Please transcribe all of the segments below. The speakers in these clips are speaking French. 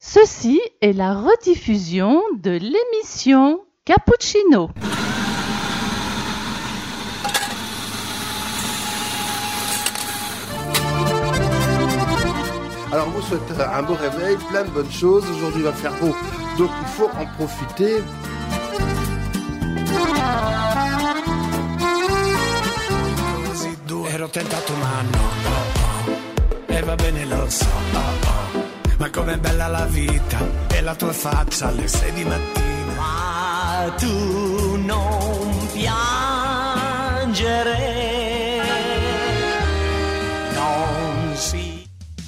Ceci est la rediffusion de l'émission Cappuccino. Alors, on vous souhaite un beau réveil, plein de bonnes choses. Aujourd'hui, il va faire beau, donc il faut en profiter. Ero tentato ma no, e va bene lo so, ma com'è bella la vita e la tua faccia alle 6 di mattina. Ma tu non piangere, non si...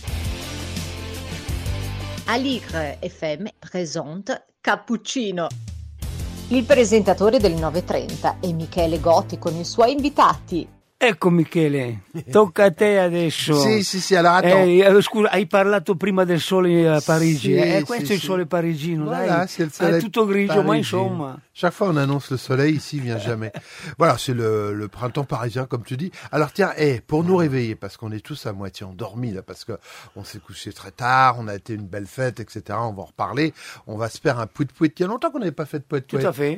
Aligre FM présente Cappuccino. Il presentatore del 9.30 è Michele Gotti con i suoi invitati. Ecco Michele, tocca a te adesso. Sì, allora scusa, hai parlato prima del sole a Parigi. Questo è il sole parigino, voilà, dai. C'est le soleil È tutto grigio, parisien. ma insomma. Chaque fois on annonce le soleil, ici il vient jamais. Voilà, c'est le printemps parisien comme tu dis. Alors tiens, pour nous réveiller, parce qu'on est tous à moitié endormis là, parce que on s'est couché très tard, on a été une belle fête, etc. On va en reparler. On va se faire un pouet-pouet. Il y a longtemps qu'on n'avait pas fait de pouet-pouet. Tout à fait.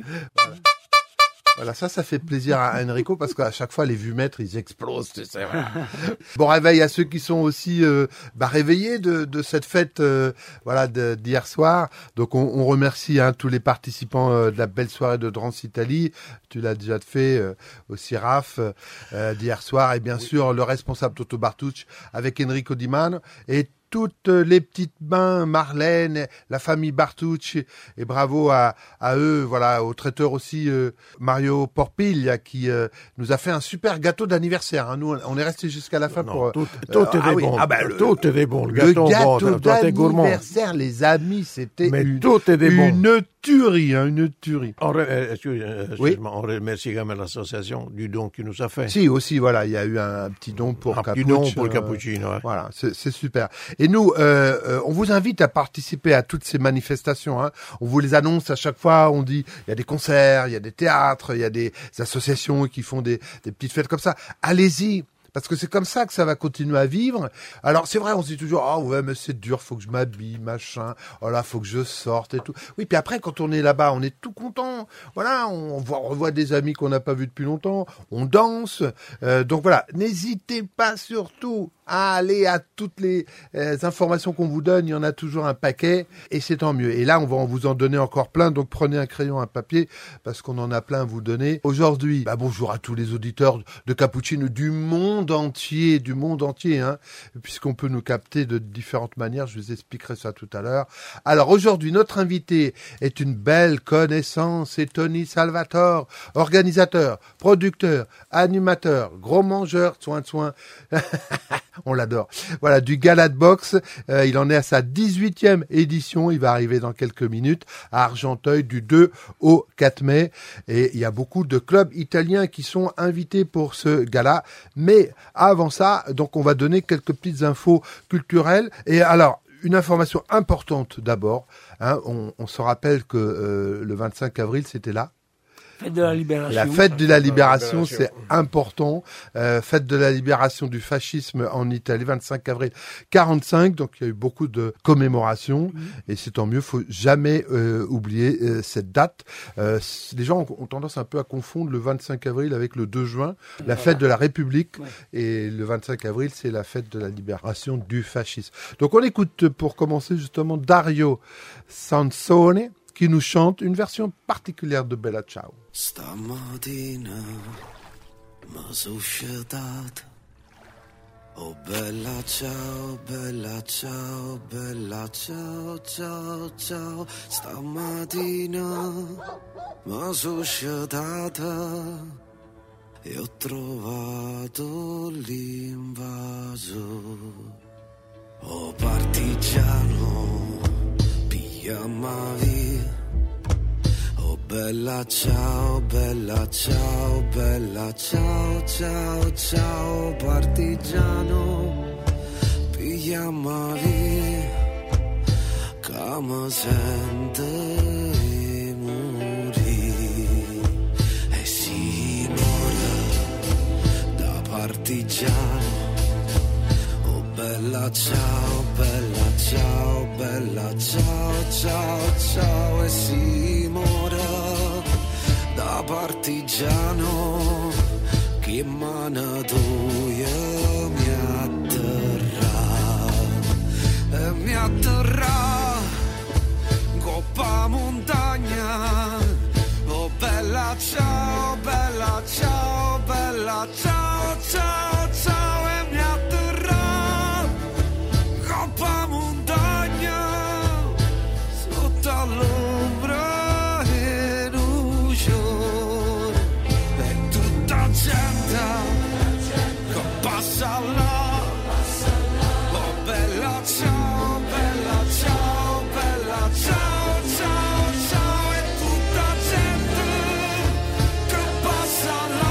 Voilà, ça fait plaisir à Enrico parce qu'à chaque fois les vumètres ils explosent, tu sais. Voilà. Bon réveil à ceux qui sont aussi réveillés de cette fête d'hier soir. Donc on remercie tous les participants de la belle soirée de Dance Italie. Tu l'as déjà fait aussi Raph d'hier soir et bien sûr le responsable Toto Bartucci avec Enrico Di Mano et toutes les petites mains, Marlène, la famille Bartucci, et bravo à eux, voilà, au traiteur aussi Mario Porpiglia qui nous a fait un super gâteau d'anniversaire. Hein. Nous, on est resté jusqu'à la fin pour. Tout était bon. Tout était bon. Le gâteau d'anniversaire, les amis, c'était une tuerie, une tuerie. Excuse-moi, on remercie quand même l'association du don qu'il nous a fait. Si, aussi, voilà, il y a eu un petit don pour Cappuccino. Petit don pour le cappuccino, ouais. Voilà, c'est super. Et nous, on vous invite à participer à toutes ces manifestations. Hein. On vous les annonce à chaque fois. On dit, il y a des concerts, il y a des théâtres, il y a des associations qui font des petites fêtes comme ça. Allez-y. Parce que c'est comme ça que ça va continuer à vivre. Alors, c'est vrai, on se dit toujours, ouais, mais c'est dur, faut que je m'habille, machin. Oh là, faut que je sorte et tout. Oui, puis après, quand on est là-bas, on est tout content. Voilà, on revoit des amis qu'on n'a pas vus depuis longtemps. On danse. Donc voilà, n'hésitez pas surtout à aller à toutes les informations qu'on vous donne. Il y en a toujours un paquet et c'est tant mieux. Et là, on va vous en donner encore plein. Donc, prenez un crayon, un papier parce qu'on en a plein à vous donner. Aujourd'hui, bonjour à tous les auditeurs de Cappuccino du monde entier, hein, puisqu'on peut nous capter de différentes manières. Je vous expliquerai ça tout à l'heure. Alors, aujourd'hui, notre invité est une belle connaissance. C'est Tony Salvatore, organisateur, producteur, animateur, gros mangeur, soin. On l'adore. Voilà, du gala de boxe. Il en est à sa 18e édition. Il va arriver dans quelques minutes à Argenteuil du 2 au 4 mai. Et il y a beaucoup de clubs italiens qui sont invités pour ce gala. Mais avant ça, donc on va donner quelques petites infos culturelles. Et alors, une information importante d'abord. Hein, on se rappelle que le 25 avril, c'était là. Fête de la libération. La fête de la libération, c'est important. Fête de la libération du fascisme en Italie, 25 avril 45. Donc, il y a eu beaucoup de commémorations. Et c'est tant mieux. Faut jamais oublier cette date. Les gens ont tendance un peu à confondre le 25 avril avec le 2 juin, la fête de la République. Ouais. Et le 25 avril, c'est la fête de la libération du fascisme. Donc, on écoute pour commencer justement Dario Sansone, qui nous chante une version particolare de Bella Ciao. Stamattina mi sono sceltata. Oh bella ciao, bella ciao, bella ciao, ciao, ciao. Stamattina mi sono sceltata e ho trovato l'invaso. Oh partigiano, pigliami via. Oh bella ciao, bella ciao, bella ciao, ciao, ciao partigiano, pigliami via, che mi sente morire. E si muore da partigiano. Oh bella ciao, bella ciao, bella, ciao, ciao, ciao, e si muore da partigiano che mana tuia mi atterrà coppa montagna, oh bella, ciao, bella, ciao, bella, ciao, ciao, ciao, e mi atterrà coppa montagna sotto all'ombra e luce e tutta gente che passa là, oh bella, ciao, bella, ciao, bella, ciao, ciao, ciao, e tutta gente che passa là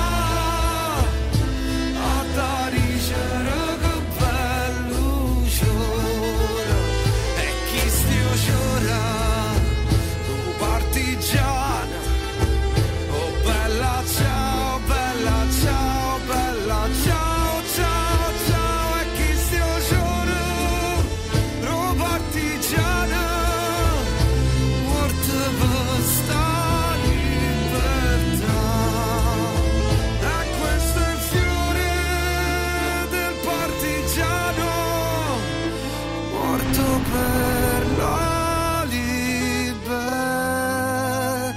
a taricere che bello ciora e chi stia ciora un partigiano, oh bella, ciao, bella, ciao, bella, ciao, ciao, ciao, e chi stia ciora un partigiano morto per sta libertà. E questo è il fiore del partigiano morto per la libertà.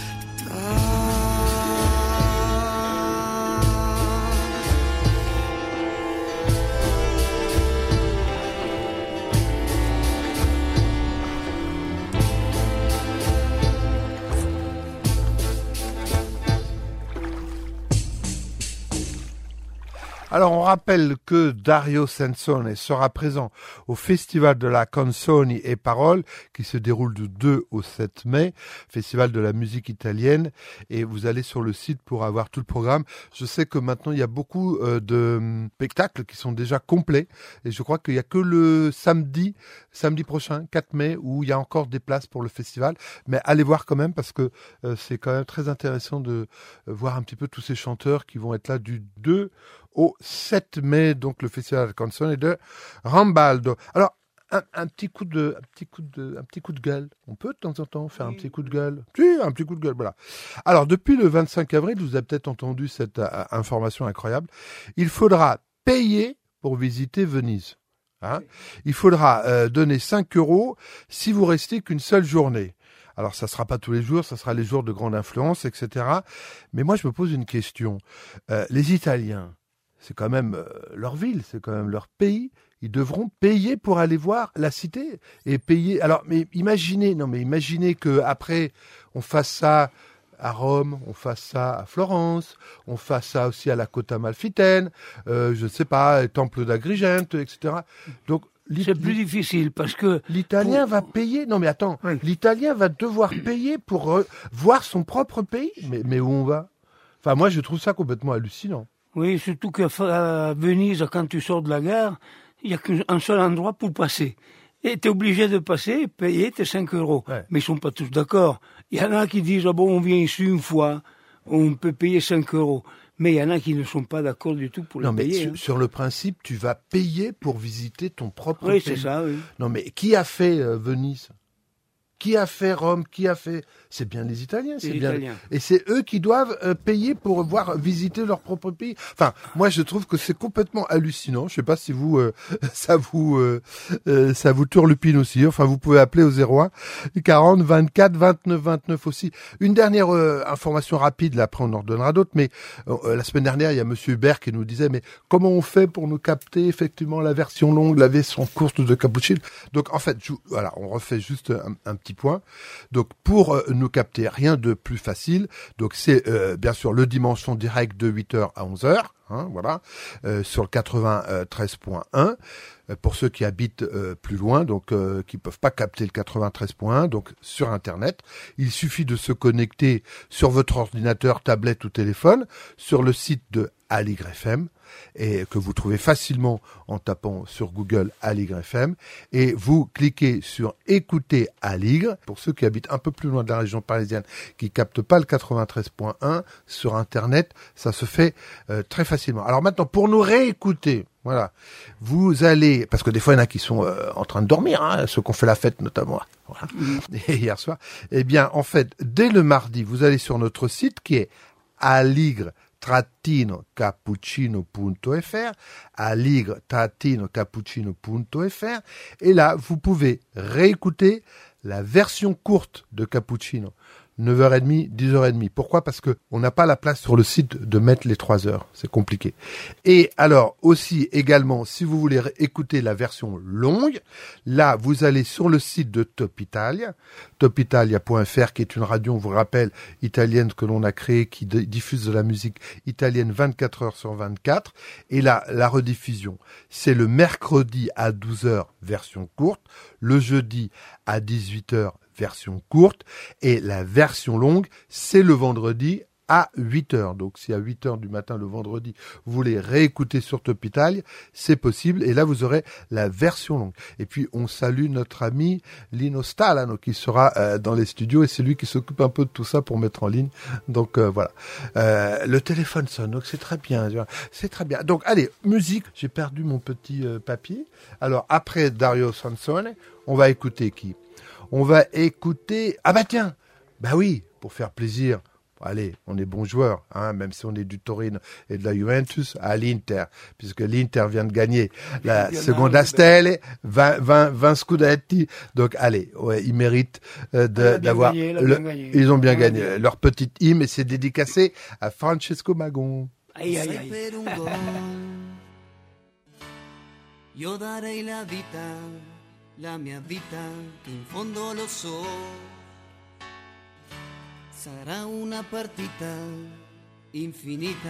Alors, on rappelle que Dario Sansone sera présent au Festival de la Canzoni et Paroles qui se déroule du 2 au 7 mai, Festival de la musique italienne, et vous allez sur le site pour avoir tout le programme. Je sais que maintenant, il y a beaucoup de spectacles qui sont déjà complets, et je crois qu'il n'y a que le samedi prochain, 4 mai, où il y a encore des places pour le festival, mais allez voir quand même parce que c'est quand même très intéressant de voir un petit peu tous ces chanteurs qui vont être là du 2 au 7 mai, donc le festival de Canzone de Rambaldo. Alors, un petit coup de gueule. On peut de temps en temps faire un petit coup de gueule. Si, un petit coup de gueule, voilà. Alors, depuis le 25 avril, vous avez peut-être entendu cette information incroyable. Il faudra payer pour visiter Venise. Hein, il faudra donner 5 € si vous restez qu'une seule journée. Alors, ça sera pas tous les jours, ça sera les jours de grande influence, etc. Mais moi, je me pose une question. Les Italiens, c'est quand même leur ville, c'est quand même leur pays. Ils devront payer pour aller voir la cité et payer. Alors, mais imaginez que après on fasse ça à Rome, on fasse ça à Florence, on fasse ça aussi à la Côte Amalfitaine, je ne sais pas, Temple d'Agrigente, etc. Donc c'est plus difficile parce que l'Italien va payer. Non mais attends, oui. L'Italien va devoir payer pour voir son propre pays. Mais où on va? Enfin, moi, je trouve ça complètement hallucinant. Oui, surtout qu'à Venise, quand tu sors de la gare, il n'y a qu'un seul endroit pour passer. Et tu es obligé de passer et payer tes 5 €. Ouais. Mais ils ne sont pas tous d'accord. Il y en a qui disent, ah bon, on vient ici une fois, on peut payer 5 €. Mais il y en a qui ne sont pas d'accord du tout pour le payer. Non, mais sur le principe, tu vas payer pour visiter ton propre pays. Oui, c'est ça, oui. Non, mais qui a fait Venise? Qui a fait Rome? Qui a fait... C'est bien les Italiens. C'est bien. Italiens. Et c'est eux qui doivent payer pour visiter leur propre pays. Enfin, moi, je trouve que c'est complètement hallucinant. Je sais pas si vous, ça vous turlupine aussi. Enfin, vous pouvez appeler au 01 40 24 29 29 aussi. Une dernière information rapide, là, après on en redonnera d'autres. Mais la semaine dernière, il y a Monsieur Hubert qui nous disait, mais comment on fait pour nous capter effectivement la version longue, la version courte de Cappuccino? Donc, en fait, voilà, on refait juste un petit point. Donc, pour nous capter, rien de plus facile. Donc, c'est bien sûr le dimanche en direct de 8h à 11h. Hein, voilà, sur le 93.1. Pour ceux qui habitent plus loin, donc qui peuvent pas capter le 93.1, donc sur Internet, il suffit de se connecter sur votre ordinateur, tablette ou téléphone sur le site de Aligre FM et que vous trouvez facilement en tapant sur Google Aligre FM et vous cliquez sur écouter Aligre. Pour ceux qui habitent un peu plus loin de la région parisienne, qui captent pas le 93.1 sur Internet, ça se fait très facilement. Alors maintenant, pour nous réécouter, Voilà. Vous allez, parce que des fois il y en a qui sont en train de dormir, hein, ceux qui ont fait la fête notamment. Voilà. Et hier soir. Eh bien, en fait, dès le mardi, vous allez sur notre site qui est aligre-cappuccino.fr, aligre-cappuccino.fr, et là, vous pouvez réécouter la version courte de Cappuccino. 9h30, 10h30. Pourquoi? Parce que on n'a pas la place sur le site de mettre les 3 heures. C'est compliqué. Et alors, aussi, également, si vous voulez écouter la version longue, là, vous allez sur le site de Top Italia, topitalia.fr, qui est une radio, on vous rappelle, italienne que l'on a créée, qui diffuse de la musique italienne 24 heures sur 24. Et là, la rediffusion, c'est le mercredi à 12h, version courte, le jeudi à 18h, version courte, et la version longue, c'est le vendredi à 8h. Donc, si à 8h du matin, le vendredi, vous voulez réécouter sur Top Italia, c'est possible, et là, vous aurez la version longue. Et puis, on salue notre ami Lino Stalano, qui sera dans les studios, et c'est lui qui s'occupe un peu de tout ça pour mettre en ligne. Donc, voilà. Le téléphone sonne, donc c'est très bien. C'est très bien. Donc, allez, musique. J'ai perdu mon petit papier. Alors, après Dario Sansone, on va écouter qui? On va écouter... Ah bah tiens, bah oui, pour faire plaisir. Allez, on est bons joueurs, hein, même si on est du Torino et de la Juventus, à l'Inter, puisque l'Inter vient de gagner la Seconda Stelle, 20 scudetti. Donc allez, ouais, ils méritent d'avoir... Ils ont bien gagné leur petite hymne, et c'est dédicacé à Francesco Magon. Aïe, aïe, aïe. Io darei la mia vita, che in fondo lo so, sarà una partita infinita.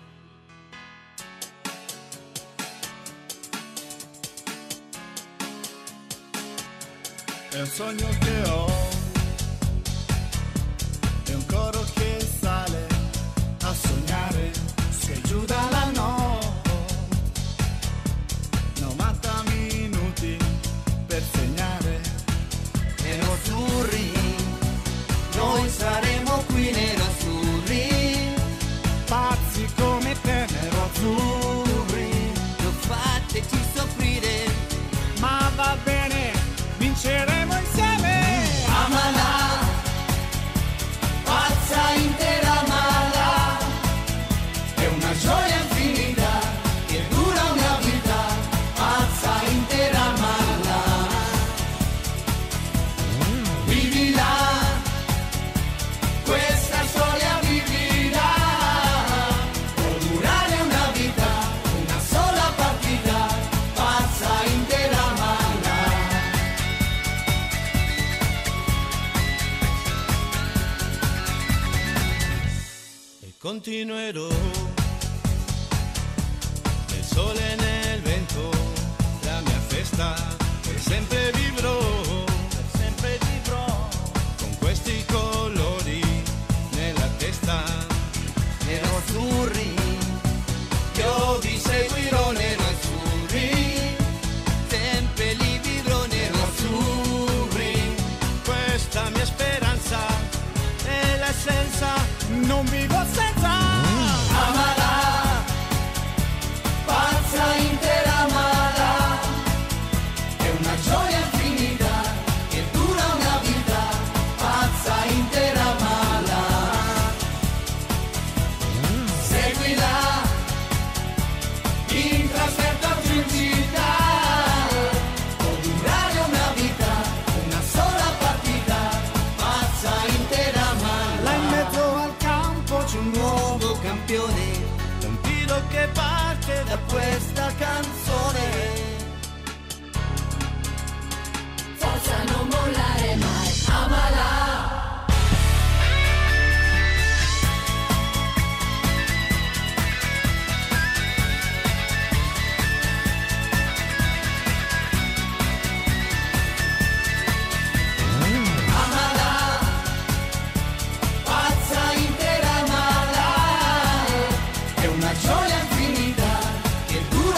È un sogno che ho, è un coro che sale a sognare, che giù dalla notte, 90 minuti per segnare. Nerazzurri, noi saremo qui nerazzurri, Pazzi come te, nerazzurri, non fateci soffrire, ma va bene, vinceremo insieme. amala, pazza intera amala, È una gioia infinita che dura una vita, pazza intera amala. vivila, questa storia vivila, Può durare una vita, una sola partita, pazza intera amala. e continuerò nel sole e nel vento, la mia festa per sempre vivrò, con questi colori nella testa. Nerazzurri, io vi seguirò nerazzurri, sempre li vivrò nerazzurri. Questa mia speranza è l'essenza, non vivo senza. Amala, pazza intera amala, è una gioia infinita che dura una vita, pazza intera amala. Seguila, in trasferta o giù in città, può durare una vita, una sola partita, pazza intera amala. Là in mezzo al campo c'è un nuovo Campione un tiro che parte da questa canzone, forza non mollare mai, amala. Amala, pazza intera amala, è una gioia infinita che dura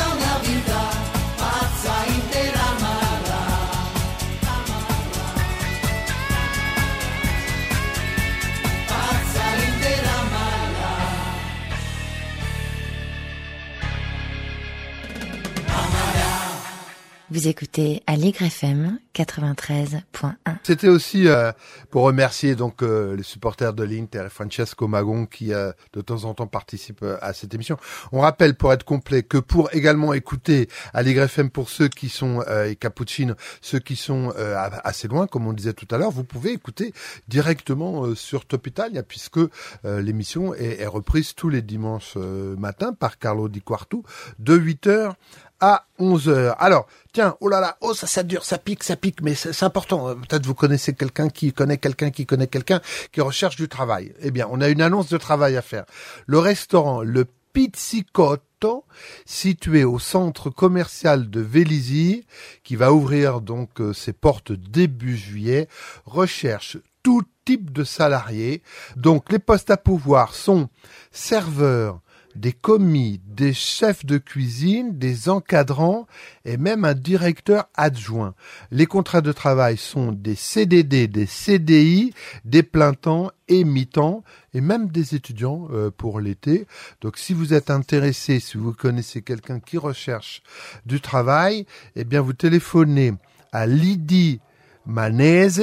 Vous écoutez Allegre FM 93.1. C'était aussi pour remercier donc les supporters de l'Inter, Francesco Magon, qui de temps en temps participe à cette émission. On rappelle, pour être complet, que pour également écouter Allegre FM pour ceux qui sont et Cappuccino, ceux qui sont assez loin, comme on disait tout à l'heure, vous pouvez écouter directement sur Top Italia, puisque l'émission est reprise tous les dimanches matin par Carlo Di Quartu de 8h à 11h. Alors, tiens, oh là là, oh ça dure, ça pique, mais c'est important. Peut-être vous connaissez quelqu'un qui connaît quelqu'un qui recherche du travail. Eh bien, on a une annonce de travail à faire. Le restaurant Le Pizzicotto, situé au centre commercial de Vélizy, qui va ouvrir donc ses portes début juillet, recherche tout type de salariés. Donc, les postes à pourvoir sont serveurs, des commis, des chefs de cuisine, des encadrants et même un directeur adjoint. Les contrats de travail sont des CDD, des CDI, des plein temps et mi-temps et même des étudiants pour l'été. Donc si vous êtes intéressé, si vous connaissez quelqu'un qui recherche du travail, eh bien vous téléphonez à Lydie Manese,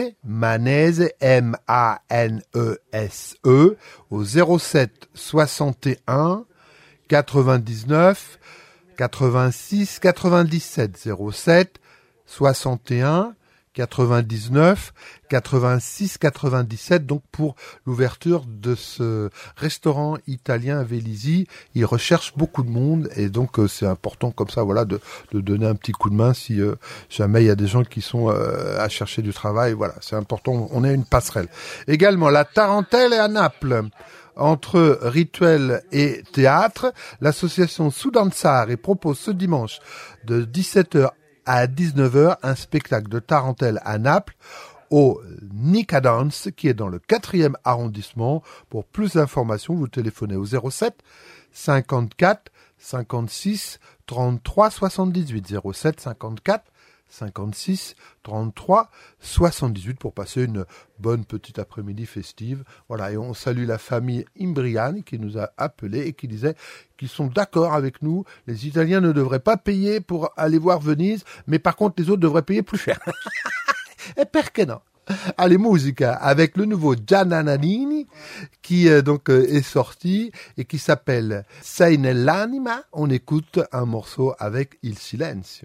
M-A-N-E-S-E, au 07 61 99 86 97 07 61 99 86 97, donc pour l'ouverture de ce restaurant italien à Vélizy. Il recherche beaucoup de monde et donc c'est important comme ça, voilà, de donner un petit coup de main si jamais il y a des gens qui sont à chercher du travail. Voilà, c'est important, on est une passerelle. Également la Tarentelle est à Naples. Entre rituel et théâtre, l'association Sudanzare propose ce dimanche de 17h à 19h un spectacle de tarentelle à Naples au Nicadance, qui est dans le 4e arrondissement. Pour plus d'informations, vous téléphonez au 07 54 56 33 78 07 54 56 33 78 pour passer une bonne petite après-midi festive. Voilà, et on salue la famille Imbriani qui nous a appelés et qui disait qu'ils sont d'accord avec nous. Les Italiens ne devraient pas payer pour aller voir Venise, mais par contre les autres devraient payer plus cher. Et perché no? Allez, musica avec le nouveau Gianna Nannini qui donc est sorti et qui s'appelle Sei nell'anima. On écoute un morceau avec Il Silenzio.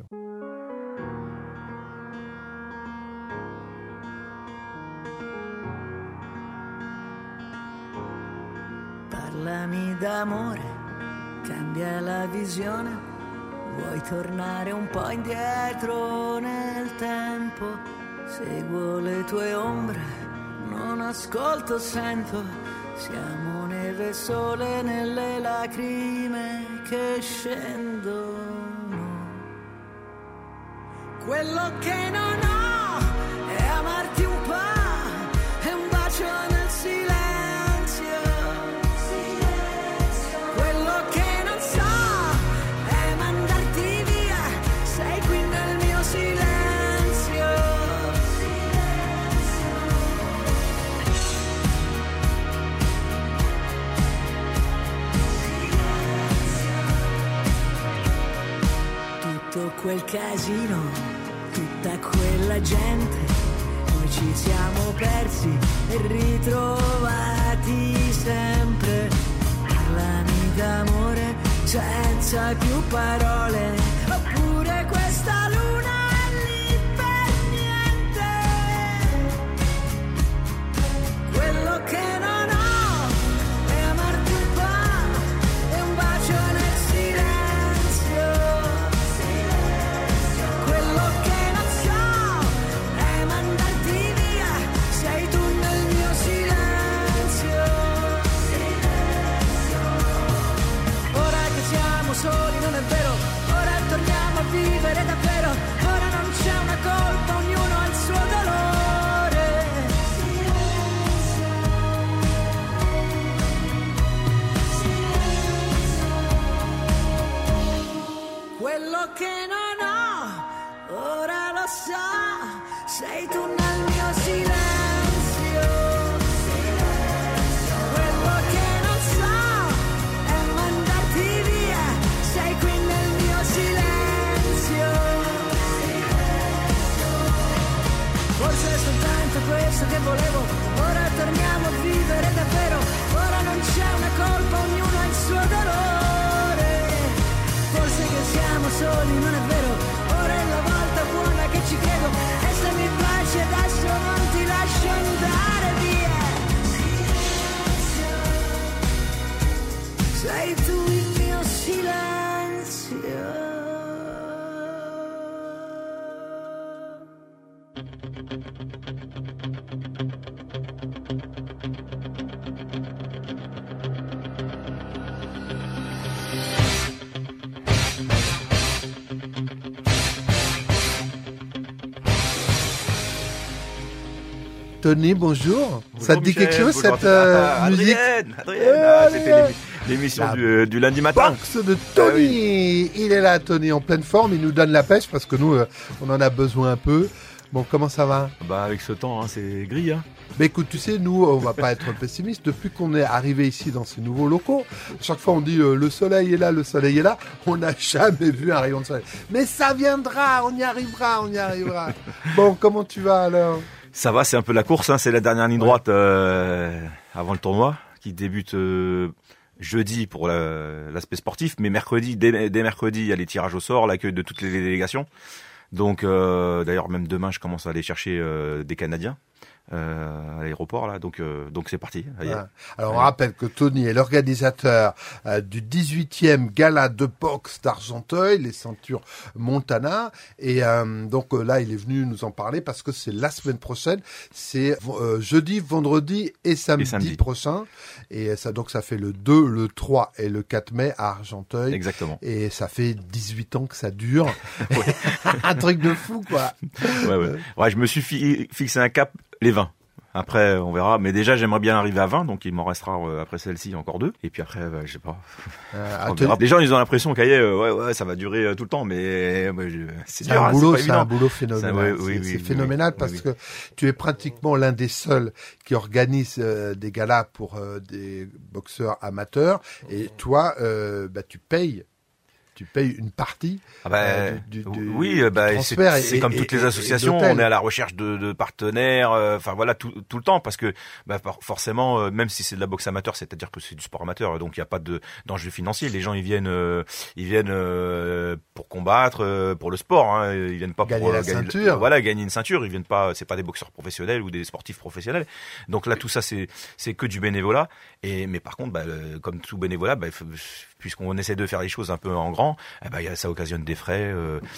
Parlami d'amore, cambia la visione, vuoi tornare un po' indietro nel tempo, seguo le tue ombre, non ascolto, sento, siamo neve e sole nelle lacrime che scendono. Quello che non ho è amarti un po', è un bacio nel silenzio. Quel casino, tutta quella gente, noi ci siamo persi e ritrovati sempre. Parlami d'amore senza più parole, oppure questa luna è lì per niente. Quello che non ho è amarti un po', è un bacio nel silenzio. Soli, non è vero, ora questo che volevo, ora torniamo a vivere davvero, ora non c'è una colpa, ognuno ha il suo dolore, forse che siamo soli, non è vero, ora è la volta buona che ci credo, e se mi piace adesso non ti lascio andare via. Sei tu il mio silenzio. Tony, bonjour. Ça te dit Michel, quelque chose bonjour, cette musique? Adrienne, c'était l'émission du lundi matin. Box de Tony. Il est là, Tony, en pleine forme. Il nous donne la pêche parce que nous, on en a besoin un peu. Bon, comment ça va? Bah, avec ce temps, hein, c'est gris. Hein. Mais écoute, tu sais, nous, on va pas être pessimiste. Depuis qu'on est arrivé ici dans ces nouveaux locaux, chaque fois on dit le soleil est là, le soleil est là. On n'a jamais vu un rayon de soleil. Mais ça viendra, on y arrivera, on y arrivera. Bon, comment tu vas alors? Ça va, c'est un peu la course. Hein, c'est la dernière ligne droite avant le tournoi qui débute jeudi pour l'aspect sportif. Mais mercredi, dès mercredi, il y a les tirages au sort, l'accueil de toutes les délégations. Donc, d'ailleurs, même demain, je commence à aller chercher des Canadiens. À l'aéroport là, donc c'est parti. Ah. Alors on rappelle que Tony est l'organisateur du 18e gala de boxe d'Argenteuil, les ceintures Montana, et donc là il est venu nous en parler parce que c'est la semaine prochaine, c'est jeudi, vendredi et samedi prochain, et ça donc ça fait le 2, le 3 et le 4 mai à Argenteuil. Exactement. Et ça fait 18 ans que ça dure. Un truc de fou quoi. Ouais, je me suis fixé un cap. Les 20. Après, on verra. Mais déjà, j'aimerais bien arriver à 20, donc il m'en restera après celle-ci encore 2. Et puis après, je sais pas. On verra. Les gens, ils ont l'impression ouais, ça va durer tout le temps, mais c'est dur. C'est un boulot phénoménal. C'est phénoménal parce que tu es pratiquement l'un des seuls qui organise des galas pour des boxeurs amateurs. Et toi, tu payes une partie du transfert. C'est comme toutes les associations, on est à la recherche de partenaires, enfin voilà, tout le temps, parce que forcément, même si c'est de la boxe amateur, c'est-à-dire que c'est du sport amateur, donc il n'y a pas d'enjeu financier. Les gens ils viennent pour combattre, pour le sport, hein. Ils viennent pas gagner pour la ceinture. Gagner une ceinture. Ils viennent pas, c'est pas des boxeurs professionnels ou des sportifs professionnels. Donc là, tout ça c'est que du bénévolat. Mais par contre, comme tout bénévolat, puisqu'on essaie de faire les choses un peu en grand, ça occasionne des frais.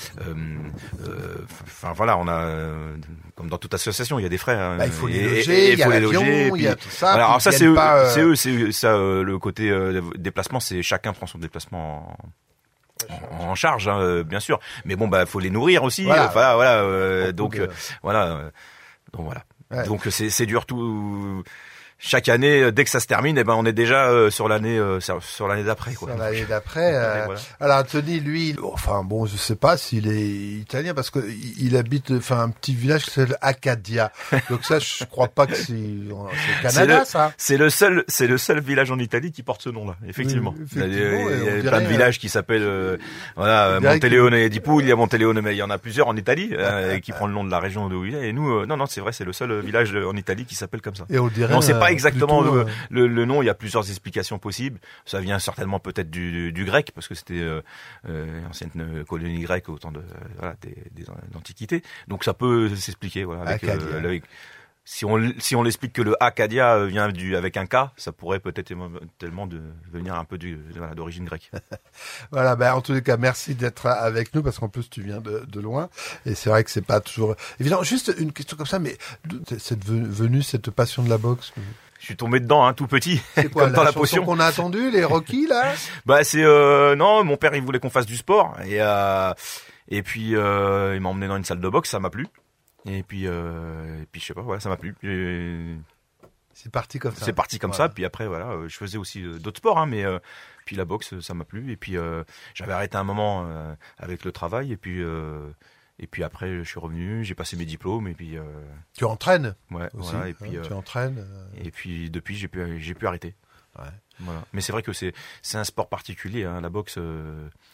Enfin voilà, on a comme dans toute association, il y a des frais. Hein, il faut les loger, il y a l'avion, il y a tout ça. Alors ça, c'est eux, le côté déplacement, c'est chacun prend son déplacement en charge, hein, bien sûr. Mais bon, faut les nourrir aussi. Voilà. Donc voilà. Ouais. Donc c'est dur tout. Chaque année, dès que ça se termine, on est déjà sur l'année d'après, quoi. Sur l'année d'après. Voilà. Alors Anthony, lui, je sais pas s'il est italien parce que il habite, un petit village qui s'appelle Acadia. Donc ça, je crois pas que c'est au Canada, ça. C'est le seul village en Italie qui porte ce nom-là, effectivement. Il y a plein de villages qui s'appellent, Monteleone di Puglia, il y a Monteleone, mais il y en a plusieurs en Italie, qui prend le nom de la région d'où il est. Et nous, non, c'est vrai, c'est le seul village en Italie qui s'appelle comme ça. Et on dirait. C'est pas exactement le nom, il y a plusieurs explications possibles. Ça vient certainement peut-être du grec, parce que c'était ancienne colonie grecque au temps de l'Antiquité. Donc ça peut s'expliquer, voilà, si on l'explique que le Acadia vient avec un K, ça pourrait peut-être tellement venir un peu d'origine grecque. Voilà, en tous les cas, merci d'être avec nous, parce qu'en plus tu viens de loin, et c'est vrai que c'est pas toujours évident. Juste une question comme ça, mais c'est venu cette passion de la boxe? Je suis tombé dedans, tout petit. C'est quoi, comme dans la chanson potion qu'on a attendu, les Rocky, là? C'est non, mon père il voulait qu'on fasse du sport, et puis il m'a emmené dans une salle de boxe, ça m'a plu. Et puis je sais pas, ça m'a plu. C'est parti comme ça. C'est parti comme ça. Puis après, je faisais aussi d'autres sports, mais puis la boxe, ça m'a plu. Et puis j'avais arrêté un moment avec le travail. Et puis après, je suis revenu, j'ai passé mes diplômes. Et puis tu entraînes. Ouais. Aussi, voilà. Et puis tu entraînes. Et puis depuis, j'ai pu arrêter. Ouais. Voilà. Mais c'est vrai que c'est un sport particulier, la boxe.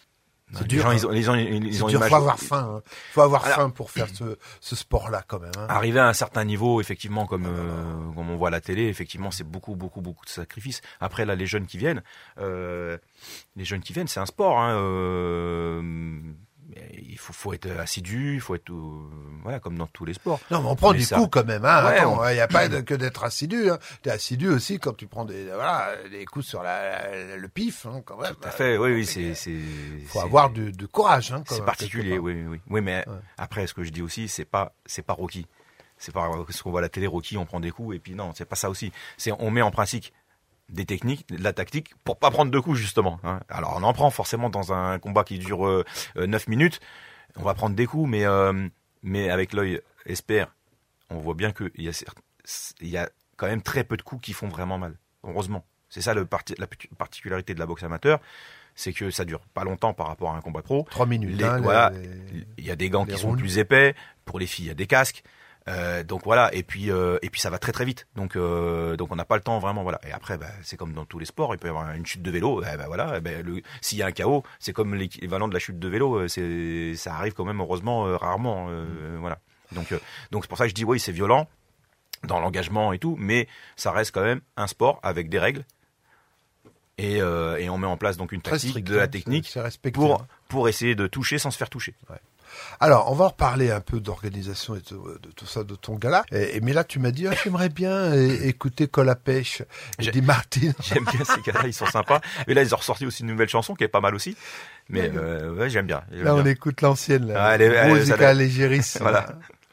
C'est dur. Les gens, ils ont dur. l'image. Faut avoir faim. Faut avoir faim pour faire ce sport-là, quand même. Hein. Arriver à un certain niveau, effectivement, comme on voit à la télé, effectivement, c'est beaucoup de sacrifices. Après, là, les jeunes qui viennent, c'est un sport. Hein, il faut être assidu, il faut être voilà, comme dans tous les sports. Non, mais on prend des coups quand même. Hein. Ouais, attends, il y a pas que d'être assidu. Hein. T'es assidu aussi quand tu prends des coups sur le pif, hein, quand même. Tout à fait. Oui, faut avoir du courage. Hein, c'est particulier. Oui, mais après, ce que je dis aussi, c'est pas Rocky. C'est pas ce qu'on voit à la télé, Rocky, on prend des coups et puis non, c'est pas ça aussi. On met en pratique des techniques, de la tactique pour pas prendre de coups justement. Hein. Alors on en prend forcément dans un combat qui dure 9 minutes. On va prendre des coups, mais avec l'œil expert, on voit bien qu'il y a quand même très peu de coups qui font vraiment mal. Heureusement, c'est ça la particularité de la boxe amateur, c'est que ça dure pas longtemps par rapport à un combat pro. 3 minutes. Il y a des gants qui sont plus épais. Pour les filles, il y a des casques. Donc voilà, et puis ça va très très vite. Donc on n'a pas le temps vraiment, voilà. Et après, c'est comme dans tous les sports, il peut y avoir une chute de vélo. S'il y a un chaos, c'est comme l'équivalent de la chute de vélo. Ça arrive quand même heureusement rarement, voilà. Donc c'est pour ça que je dis oui, c'est violent dans l'engagement et tout, mais ça reste quand même un sport avec des règles. Et on met en place donc une tactique, strict, de la technique pour essayer de toucher sans se faire toucher. Ouais. Alors, on va reparler un peu d'organisation et de tout ça, de ton gala. Mais là, tu m'as dit, j'aimerais bien écouter Colapêche et Di Martino. J'aime bien ces gars-là, ils sont sympas. Et là, ils ont ressorti aussi une nouvelle chanson qui est pas mal aussi. Mais j'aime bien. Là, on écoute l'ancienne, la musica légérissime. Voilà.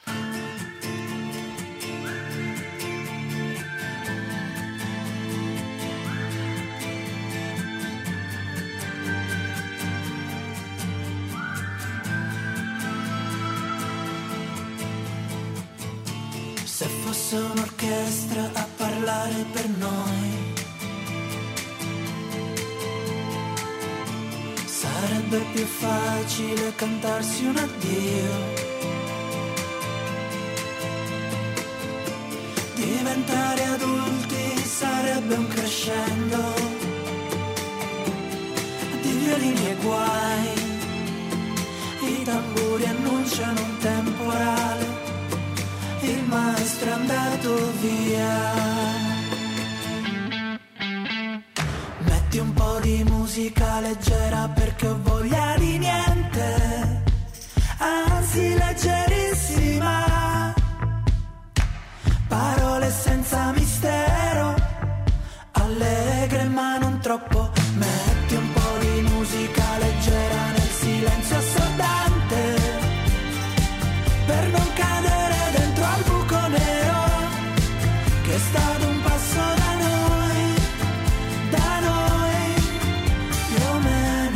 Se fosse un'orchestra a parlare per noi, sarebbe più facile cantarsi un addio. Diventare adulti sarebbe un crescendo di violini e guai. I tamburi annunciano un temporale. Il maestro è andato via. Metti un po' di musica leggera perché ho voglia di niente, anzi leggerissima. Parole senza mistero, allegre ma non troppo. Metti un po' di musica leggera nel silenzio assordante, per non cadere dentro al buco nero che sta ad un passo da noi più o meno.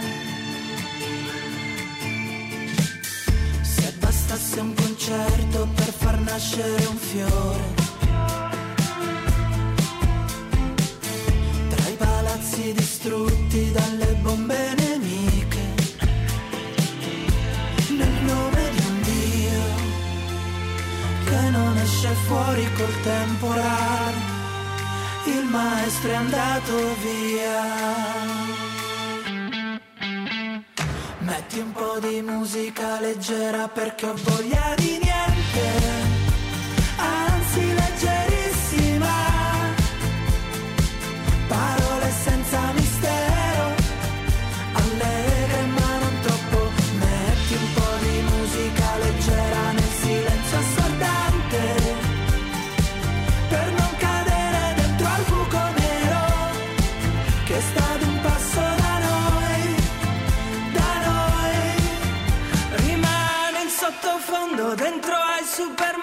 Se bastasse un concerto per far nascere un fiore, tra i palazzi distrutti dalle bombe nemiche, nel nome di un Dio che non esce fuori col temporale, il maestro è andato via. Metti un po' di musica leggera perché ho voglia di niente, anzi leggerissima. Parole senza mistero, allegre ma non troppo. Metti un po' di musica leggera nel silenzio assordante, per non cadere dentro al buco nero che sta ad un passo da noi, rimane in sottofondo dentro ai supermercati.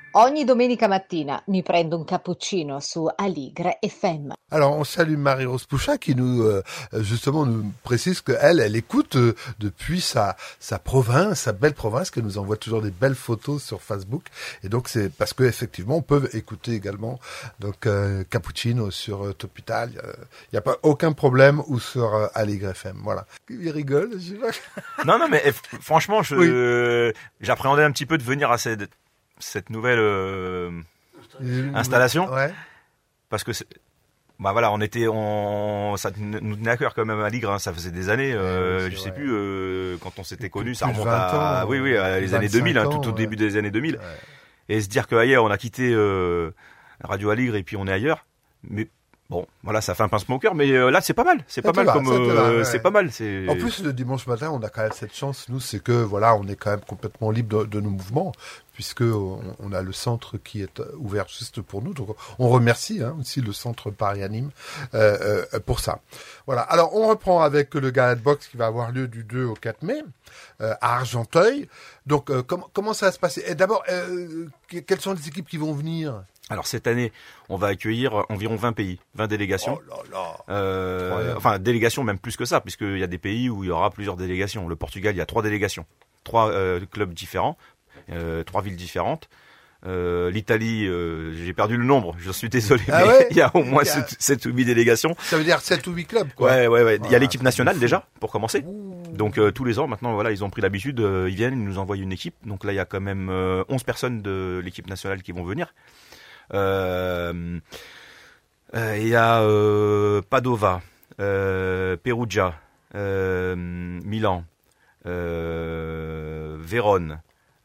Ogni domenica mattina mi prendo un cappuccino su Aligre FM. Alors, on salue Marie-Rose Pouchat qui justement nous précise qu'elle écoute depuis sa province, sa belle province, qu'elle nous envoie toujours des belles photos sur Facebook. Et donc, c'est parce que effectivement, on peut écouter également donc Cappuccino sur Topital. Il n'y a pas aucun problème ou sur Aligre FM. Voilà. Il rigole. Je sais pas. Non, mais franchement, j'appréhendais un petit peu de venir à cette nouvelle installation, parce que voilà, ça nous tenait à cœur quand même à Ligre, hein, ça faisait des années, je sais plus quand on s'était connus, ça remonte à les années 2000, hein, tout au début des années 2000, et se dire qu'ailleurs on a quitté Radio Aligre et puis on est ailleurs, mais bon, voilà, ça fait un pincement au cœur, mais là c'est pas mal, c'est pas mal. En plus, le dimanche matin, on a quand même cette chance, nous, c'est que voilà, on est quand même complètement libre de nos mouvements, puisque on a le centre qui est ouvert juste pour nous. Donc on remercie aussi le centre Paris-Anime pour ça. Voilà. Alors on reprend avec le Gala de boxe qui va avoir lieu du 2 au 4 mai à Argenteuil. Donc comment ça va se passer? Et d'abord, quelles sont les équipes qui vont venir? Alors cette année, on va accueillir environ 20 pays, 20 délégations. Enfin, délégations même plus que ça, puisqu'il y a des pays où il y aura plusieurs délégations. Le Portugal, il y a 3 délégations, 3 clubs différents, 3 villes différentes. L'Italie, j'ai perdu le nombre, je suis désolé, mais il y a au moins 7 ou 8 délégations. Ça veut dire 7 ou 8 clubs, quoi. Ouais. Il y a l'équipe nationale déjà, pour commencer. Donc tous les ans, maintenant, voilà, ils ont pris l'habitude, ils viennent, ils nous envoient une équipe. Donc là, il y a quand même 11 personnes de l'équipe nationale qui vont venir. Il y a Padova, Perugia, Milan, Vérone.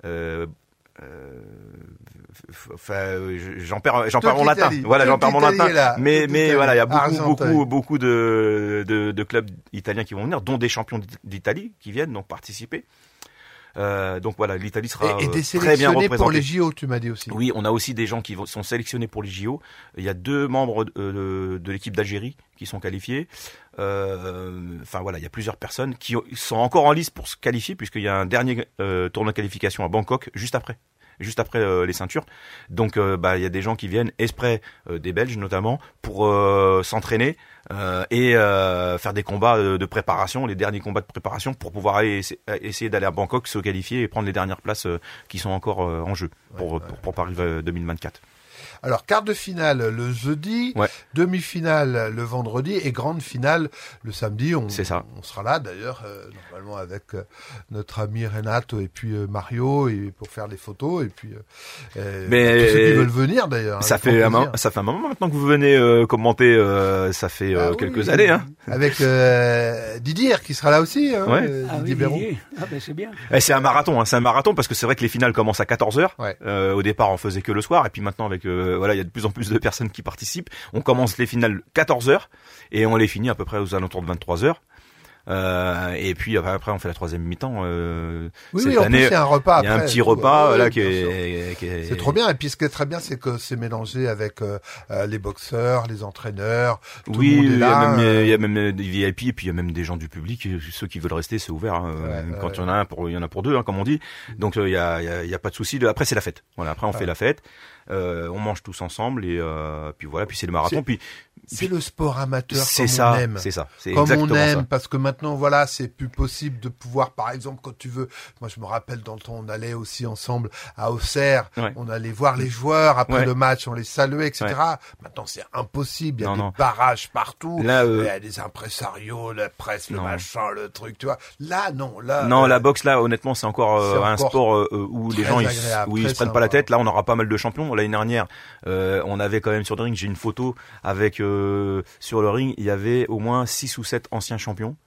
J'en perds mon latin. Voilà, j'en perds mon latin. Mais voilà, il y a beaucoup de clubs italiens qui vont venir, dont des champions d'Italie qui viennent donc participer. Donc voilà, l'Italie sera et des très bien représentée. Pour les JO, tu m'as dit aussi. Oui, on a aussi des gens qui sont sélectionnés pour les JO. Il y a 2 membres de l'équipe d'Algérie qui sont qualifiés. Enfin voilà, il y a plusieurs personnes qui sont encore en lice pour se qualifier, puisqu'il y a un dernier tournoi de qualification à Bangkok juste après les ceintures. Donc il y a des gens qui viennent exprès, des Belges notamment, pour s'entraîner et faire des combats de préparation, les derniers combats de préparation, pour pouvoir essayer d'aller à Bangkok, se qualifier et prendre les dernières places qui sont encore en jeu pour Paris 2024. Alors, quart de finale le jeudi, demi-finale le vendredi et grande finale le samedi. C'est ça. On sera là d'ailleurs, normalement avec notre ami Renato et puis Mario, et pour faire des photos, et puis tous ceux qui veulent venir d'ailleurs. Ça fait un moment maintenant que vous venez commenter, ça fait quelques années. Hein. Avec Didier qui sera là aussi. Didier Béraud. C'est bien. Et c'est un marathon, parce que c'est vrai que les finales commencent à 14h. Au départ, on faisait que le soir, et puis maintenant avec il y a de plus en plus de personnes qui participent. On commence les finales 14h et on les finit à peu près aux alentours de 23h. Et puis après on fait la troisième mi-temps. Cette année, c'est un repas. Il y a un petit repas là qui est. C'est trop bien. Et puis ce qui est très bien, c'est que c'est mélangé avec les boxeurs, les entraîneurs. Tout le monde est là. Il y a même des VIP et puis il y a même des gens du public. Ceux qui veulent rester, c'est ouvert. Quand il y en a un il y en a pour 2, comme on dit. Donc il y a pas de souci. Après c'est la fête. Voilà. Après on fait la fête. On mange tous ensemble et puis voilà. Puis c'est le marathon. C'est le sport amateur. C'est comme ça. On aime. C'est ça. C'est comme exactement on aime, ça. parce que maintenant, voilà, c'est plus possible de pouvoir, par exemple, quand tu veux. Moi, je me rappelle dans le temps, on allait aussi ensemble à Auxerre. On allait voir les joueurs après le match, on les saluait, etc. Maintenant, c'est impossible. Il y a des barrages partout. Là, il y a des impresarios, la presse, le machin, le truc, tu vois. Là, non. La boxe, là, honnêtement, c'est encore un sport où les gens, ils se prennent pas la tête. Là, on aura pas mal de champions. L'année dernière, on avait quand même sur le ring, j'ai une photo avec sur le ring, il y avait au moins 6 ou 7 anciens champions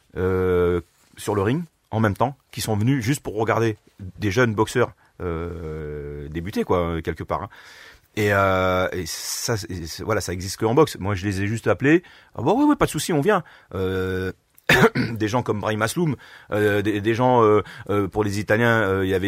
sur le ring en même temps, qui sont venus juste pour regarder des jeunes boxeurs débuter, quoi, quelque part. Hein. Et ça, voilà, ça existe que en boxe. Moi, je les ai juste appelés. Ah bah ouais, pas de souci, on vient. Des gens comme Brahim Asloum, des gens pour les Italiens, il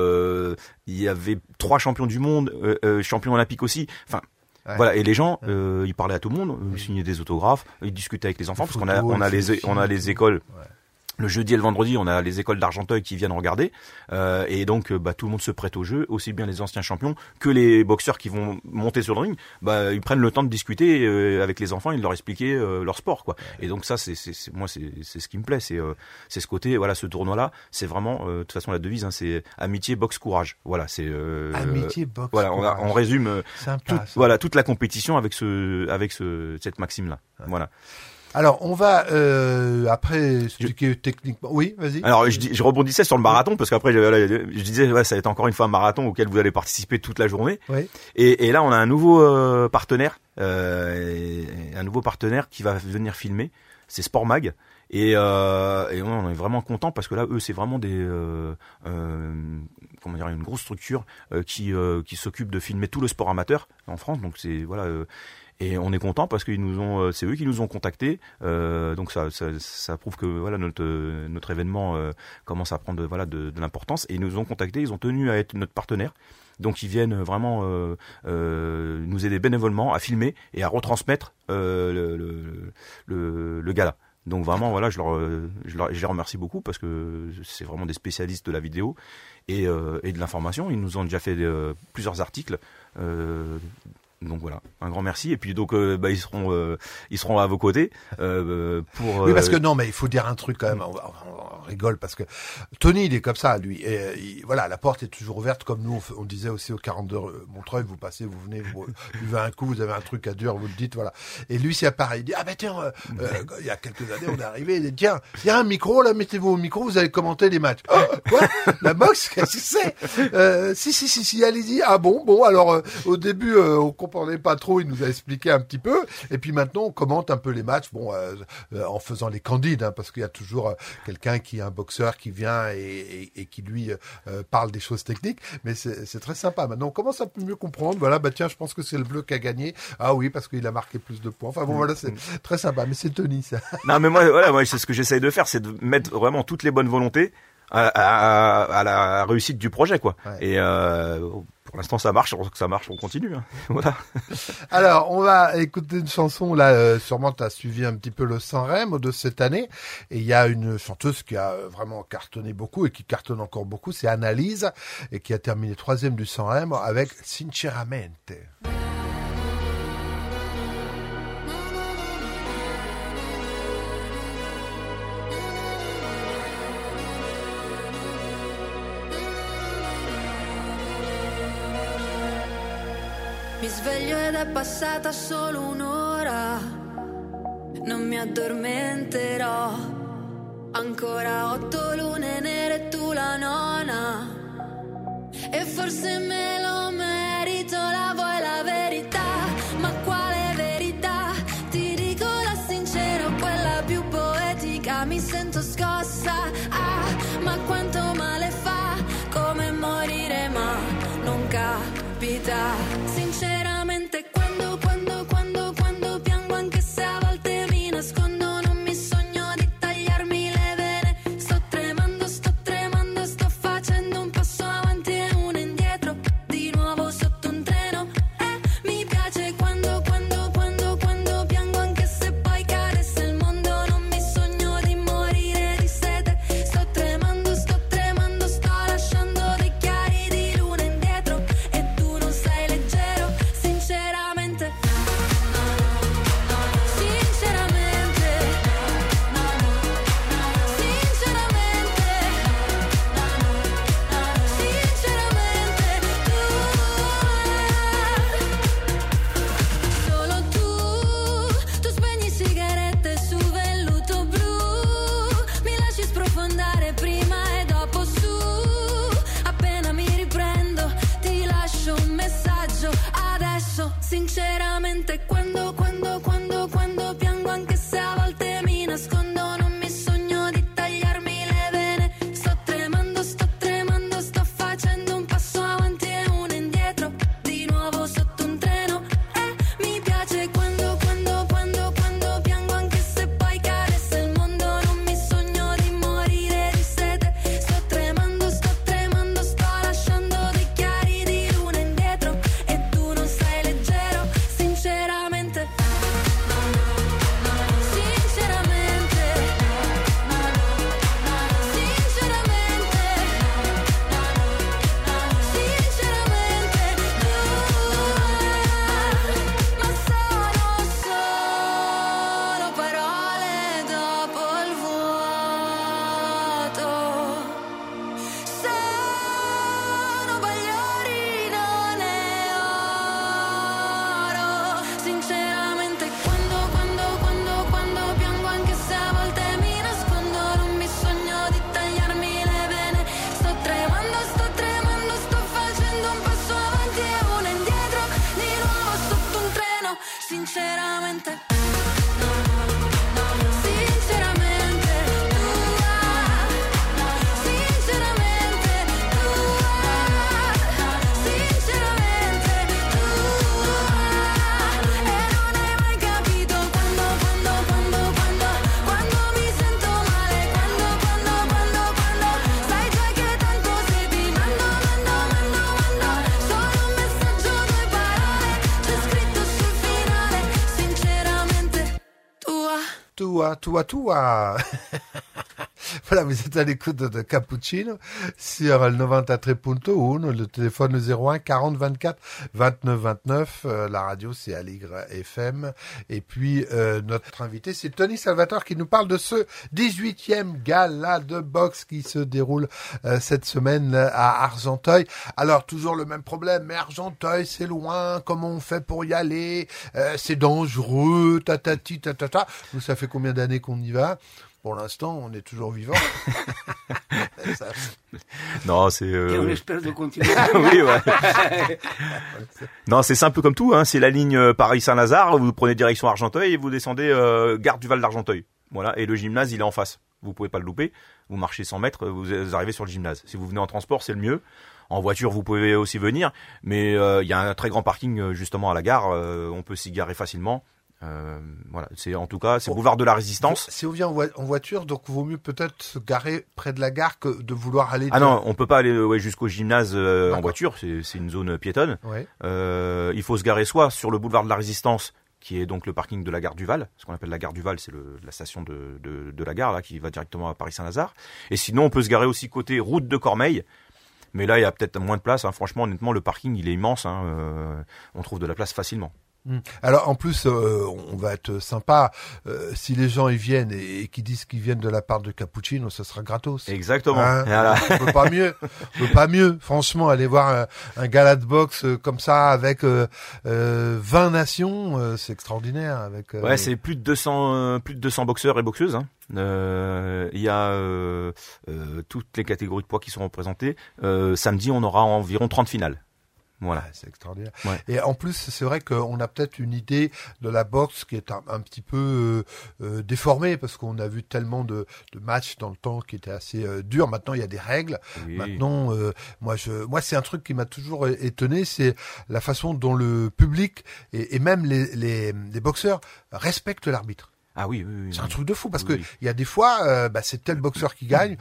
y avait 3 champions du monde, champions olympiques aussi. Enfin. Voilà, et les gens, ils parlaient à tout le monde, ils signaient des autographes, ils discutaient avec les enfants, parce qu'on a les écoles Le jeudi et le vendredi, on a les écoles d'Argenteuil qui viennent regarder, et donc tout le monde se prête au jeu, aussi bien les anciens champions que les boxeurs qui vont monter sur le ring. Ils prennent le temps de discuter avec les enfants et de leur expliquer leur sport, quoi. Et donc ça, c'est ce qui me plaît, c'est ce côté, voilà, ce tournoi-là, c'est vraiment, de toute façon la devise, hein, c'est amitié, boxe, courage. Voilà, c'est amitié, boxe, voilà, courage. On résume toute la compétition avec cette maxime-là. Ouais. Voilà. Alors, on va après expliquer techniquement. Oui, vas-y. Alors, je rebondissais sur le marathon parce qu'après, je disais, ça va être encore une fois un marathon auquel vous allez participer toute la journée. Oui. Et là, on a un nouveau partenaire, qui va venir filmer. C'est Sport Mag. Et on est vraiment content parce que là, eux, c'est vraiment une grosse structure qui s'occupe de filmer tout le sport amateur en France. Donc c'est et on est content parce qu'ils c'est eux qui nous ont contactés. Donc ça prouve que voilà notre événement commence à prendre de l'importance. Et ils nous ont contactés, ils ont tenu à être notre partenaire. Donc ils viennent vraiment nous aider bénévolement à filmer et à retransmettre le gala. Donc vraiment voilà, je les remercie beaucoup parce que c'est vraiment des spécialistes de la vidéo et de l'information. Ils nous ont déjà fait plusieurs articles. Donc voilà, un grand merci. Et puis donc ils seront à vos côtés pour. Oui, parce que non, mais il faut dire un truc quand même. On rigole parce que Tony, il est comme ça, lui. Et voilà, la porte est toujours ouverte, comme nous on disait aussi au 42 Montreuil. Vous passez, vous venez, vous buvez un coup, vous avez un truc à dire, vous le dites, voilà. Et lui, c'est pareil. Il dit tiens, il y a quelques années, on est arrivé. Il dit tiens, il y a un micro là, mettez-vous au micro, vous allez commenter les matchs. Quoi? La boxe, qu'est-ce que c'est? Si, allez-y. Ah bon, alors au début, on comprenait pas trop, il nous a expliqué un petit peu, et puis maintenant on commente un peu les matchs, en faisant les candides, hein, parce qu'il y a toujours quelqu'un qui est un boxeur qui vient et qui lui parle des choses techniques, mais c'est très sympa. Maintenant on commence à mieux comprendre, voilà, tiens, je pense que c'est le bleu qui a gagné, ah oui, parce qu'il a marqué plus de points, enfin bon, voilà, c'est très sympa, mais c'est Tony, ça. Non, mais moi c'est ce que j'essaye de faire, c'est de mettre vraiment toutes les bonnes volontés à la réussite du projet, quoi. Ouais. Et pour l'instant ça marche, on continue, hein. Voilà. Alors on va écouter une chanson là, sûrement tu as suivi un petit peu le San Remo de cette année, et il y a une chanteuse qui a vraiment cartonné beaucoup et qui cartonne encore beaucoup, c'est Annalise, et qui a terminé 3e du San Remo avec Sinceramente. Mi sveglio ed è passata solo un'ora, non mi addormenterò, ancora 8 lune nere e tu la nona, e forse me lo merito, la vuoi la verità, ma quale verità? Ti dico la sincera, quella più poetica, mi sento scossa, ma quanto male fa, come morire ma non capita. Sinceramente quando piango, anche se a volte mi nascondo, non mi sogno di tagliarmi le vene. Sto tremando, sto facendo un passo avanti e uno indietro. sinceramente. Tua. Voilà, vous êtes à l'écoute de Cappuccino sur le 93.1, le téléphone 01 40 24 29 29, la radio c'est Aligre FM, et puis notre invité c'est Tony Salvatore qui nous parle de ce 18e gala de boxe qui se déroule cette semaine à Argenteuil. Alors toujours le même problème, mais Argenteuil c'est loin, comment on fait pour y aller, c'est dangereux, tatati tatata. Nous ça fait combien d'années qu'on y va? Pour l'instant, on est toujours vivant. Ça... Non, c'est. Et on espère de continuer. Oui, ouais. Non, c'est simple comme tout. Hein. C'est la ligne Paris-Saint-Lazare. Vous prenez direction Argenteuil et vous descendez gare du Val d'Argenteuil. Voilà. Et le gymnase, il est en face. Vous pouvez pas le louper. Vous marchez 100 mètres, vous arrivez sur le gymnase. Si vous venez en transport, c'est le mieux. En voiture, vous pouvez aussi venir, mais il y a un très grand parking justement à la gare. On peut s'y garer facilement. Voilà, c'est en tout cas c'est boulevard de la Résistance. Si on vient en voiture, donc vaut mieux peut-être se garer près de la gare que de vouloir aller. Ah non, on peut pas aller jusqu'au gymnase en voiture, c'est une zone piétonne. Ouais. Il faut se garer soit sur le boulevard de la Résistance, qui est donc le parking de la gare du Val. Ce qu'on appelle la gare du Val, c'est la station de la gare là qui va directement à Paris-Saint-Lazare. Et sinon, on peut se garer aussi côté route de Cormeilles. Mais là, il y a peut-être moins de place. Hein. Franchement, honnêtement, le parking, il est immense. Hein. On trouve de la place facilement. Alors en plus on va être sympa si les gens y viennent et qui disent qu'ils viennent de la part de Cappuccino, ça sera gratos. Exactement. Hein, voilà. On peut pas mieux. Franchement, aller voir un gala de boxe comme ça avec 20 nations, c'est extraordinaire. Avec ouais, c'est plus de 200 boxeurs et boxeuses. Hein. Il y a toutes les catégories de poids qui sont représentées. Samedi, on aura environ 30 finales. Voilà, c'est extraordinaire. Ouais. Et en plus, c'est vrai qu'on a peut-être une idée de la boxe qui est un petit peu déformée parce qu'on a vu tellement de matchs dans le temps qui étaient assez durs. Maintenant, il y a des règles. Oui. Maintenant, moi, c'est un truc qui m'a toujours étonné, c'est la façon dont le public et même les boxeurs respectent l'arbitre. Ah oui. C'est un truc de fou parce que il y a des fois, c'est tel boxeur qui gagne.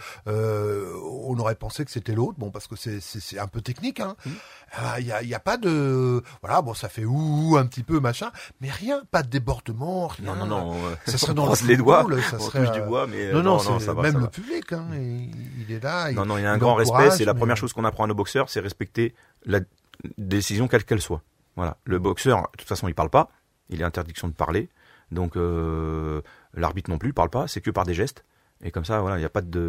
On aurait pensé que c'était l'autre, bon parce que c'est un peu technique. Hein. Il y a pas de voilà, bon ça fait ouh un petit peu machin, mais rien, pas de débordement. Rien. Non. Ça serait dans les doigts, ça on serait touche du bois, mais non, ça va. Même ça le va. public, hein, il est là. Non, il y a un grand respect. C'est la première chose qu'on apprend à nos boxeurs, c'est respecter la décision quelle qu'elle soit. Voilà, le boxeur, de toute façon, il parle pas. Il est interdiction de parler. Donc l'arbitre non plus parle pas, c'est que par des gestes. Et comme ça, voilà,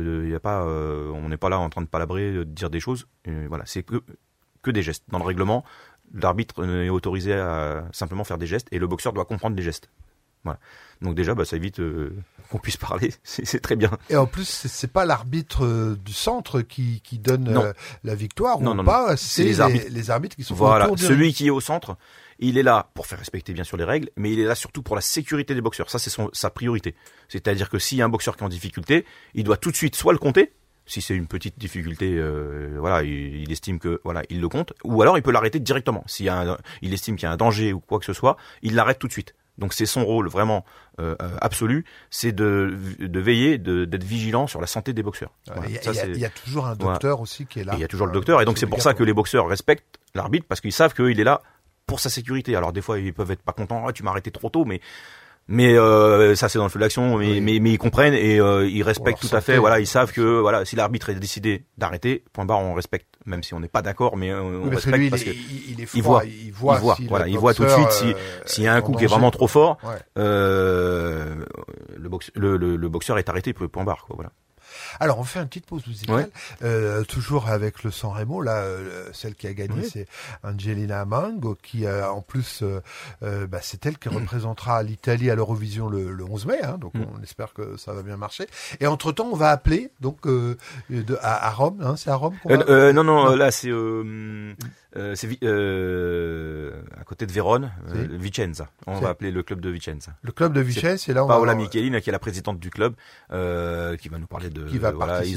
on n'est pas là en train de palabrer, de dire des choses. Et voilà, c'est que des gestes. Dans le règlement, l'arbitre est autorisé à simplement faire des gestes et le boxeur doit comprendre les gestes. Voilà. Donc déjà, ça évite qu'on puisse parler, c'est très bien. Et en plus, c'est pas l'arbitre du centre qui donne la victoire non, pas, non. c'est les arbitres qui sont voilà. autour. Celui qui est au centre, il est là pour faire respecter bien sûr les règles, mais il est là surtout pour la sécurité des boxeurs. Ça, c'est sa priorité. C'est-à-dire que s'il y a un boxeur qui est en difficulté, il doit tout de suite soit le compter. Si c'est une petite difficulté, il estime que il le compte, ou alors il peut l'arrêter directement. Il estime qu'il y a un danger ou quoi que ce soit, il l'arrête tout de suite. Donc c'est son rôle vraiment absolu, c'est de veiller, d'être vigilant sur la santé des boxeurs. Voilà. Il y a toujours un docteur aussi qui est là. Il y a toujours le docteur, et donc c'est pour ça que les boxeurs respectent l'arbitre, parce qu'ils savent qu'il est là pour sa sécurité. Alors des fois ils peuvent être pas contents, tu m'as arrêté trop tôt, mais ça c'est dans le feu de l'action, mais ils comprennent et ils respectent tout à fait. Voilà, ils savent que si l'arbitre a décidé d'arrêter, point barre, on respecte, même si on n'est pas d'accord, mais on respecte parce que il voit tout de suite s'il y a un coup qui est vraiment trop fort, le boxeur est arrêté, point barre, quoi. Voilà. Alors, on fait une petite pause musicale, toujours avec le San Remo. Là, celle qui a gagné, c'est Angelina Mango, qui en plus, c'est elle qui représentera l'Italie à l'Eurovision le 11 mai. Hein, donc, on espère que ça va bien marcher. Et entre-temps, on va appeler donc à Rome. Hein, c'est à Rome qu'on va... Non, là, c'est à côté de Vérone, Vicenza. On va appeler le club de Vicenza. Le club de Vicenza, c'est là où Paola Michelin, qui est la présidente du club, qui va nous parler de. Qui va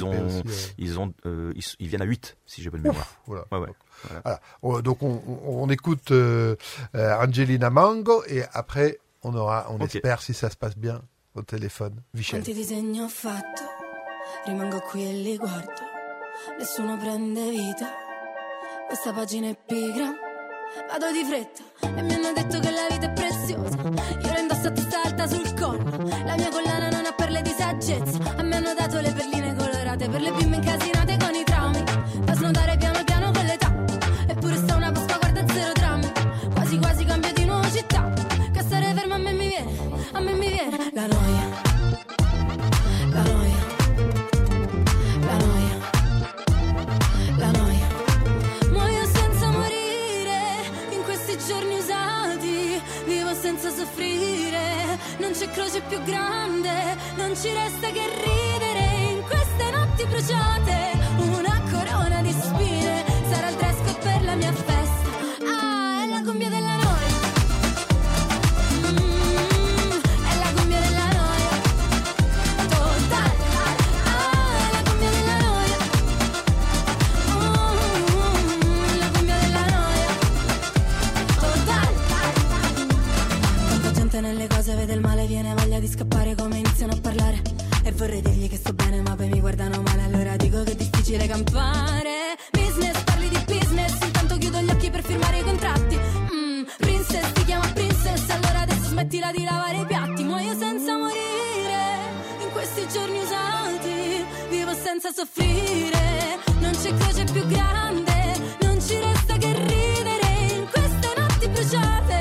ils viennent à 8, si j'ai bonne mémoire. Voilà. Donc on écoute Angelina Mango et après on espère, si ça se passe bien, au téléphone Vicenza. Quanti disegni ho fatto, rimango qui e li guardo, nessuno prende vita. Questa pagina è pigra, vado di fretta e mi hanno detto che la vita è preziosa. Io la indosso a testa alta sul collo, la mia collana non ha perle di saggezza. A me hanno dato le perline colorate per le bimbe incasinate con i traumi, da snodare piano piano con l'età. Eppure sta una Pasqua, guarda zero drammi, quasi quasi cambio di nuovo città. Che stare fermo a me mi viene la noia. La noia, la noia, la noia. Giorni usati, vivo senza soffrire, non c'è croce più grande, non ci resta che ridere in queste notti bruciate, una corona di spine, sarà il dress code per la mia festa, è la cumbia della noia, è la cumbia della noia, totale, è la cumbia della noia, la cumbia della noia. Nelle cose vede il male, viene voglia di scappare come iniziano a parlare e vorrei dirgli che sto bene ma poi mi guardano male, allora dico che è difficile campare. Business, parli di business, intanto chiudo gli occhi per firmare i contratti. Princess, ti chiama princess, allora adesso smettila di lavare i piatti. Muoio senza morire in questi giorni usati, vivo senza soffrire, non c'è croce più grande, non ci resta che ridere in queste notti bruciate.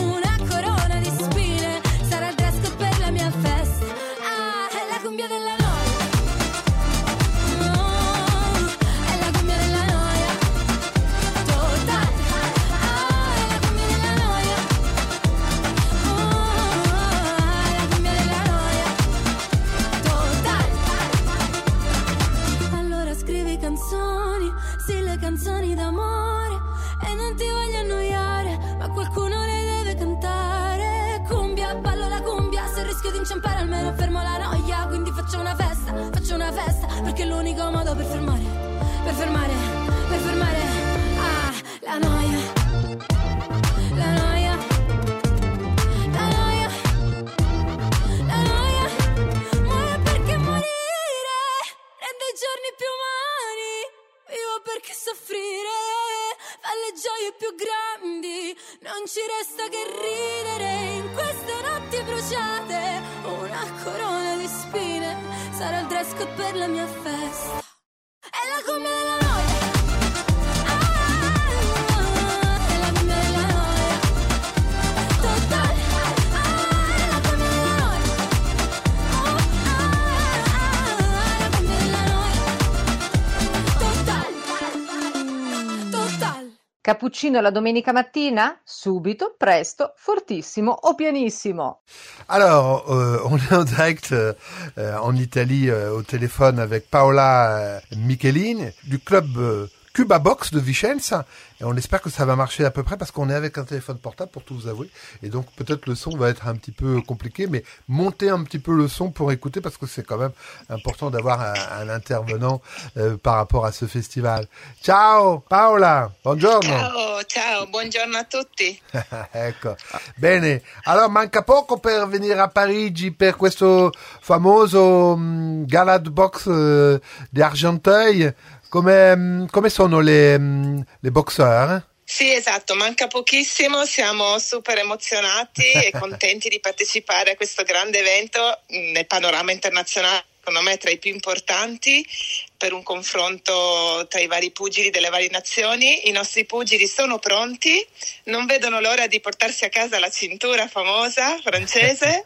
Canzoni d'amore e non ti voglio annoiare, ma qualcuno le deve cantare. Cumbia, ballo la cumbia, se rischio di inciampare almeno fermo la noia. Quindi faccio una festa, perché è l'unico modo per fermare la noia, la noia, la noia, la noia. Muore perché morire rende i giorni più umani, vivo perché soffrire fa le gioie più grandi, non ci resta che ridere in queste notti bruciate, una corona di spine, sarà il dress code per la mia festa, è la cumbia della noia, è la cumbia della noia, totale, è la cumbia della noia, è la cumbia della noia, totale. Cappuccino la domenica mattina? Subito, presto, fortissimo o pianissimo? Alors, on est en direct en Italie au téléphone avec Paola Michelin du club Cuba Box de Vicenza et on espère que ça va marcher à peu près parce qu'on est avec un téléphone portable pour tout vous avouer et donc peut-être le son va être un petit peu compliqué mais montez un petit peu le son pour écouter parce que c'est quand même important d'avoir un intervenant par rapport à ce festival. Ciao Paola, buongiorno. Ciao, buongiorno a tutti. Ecco, bene, allora manca poco per venire a Parigi per questo famoso Gala Box di Argenteuil. Come sono le boxeur? Sì, esatto, manca pochissimo, siamo super emozionati e contenti di partecipare a questo grande evento nel panorama internazionale, secondo me tra i più importanti, per un confronto tra i vari pugili delle varie nazioni. I nostri pugili sono pronti, non vedono l'ora di portarsi a casa la cintura famosa francese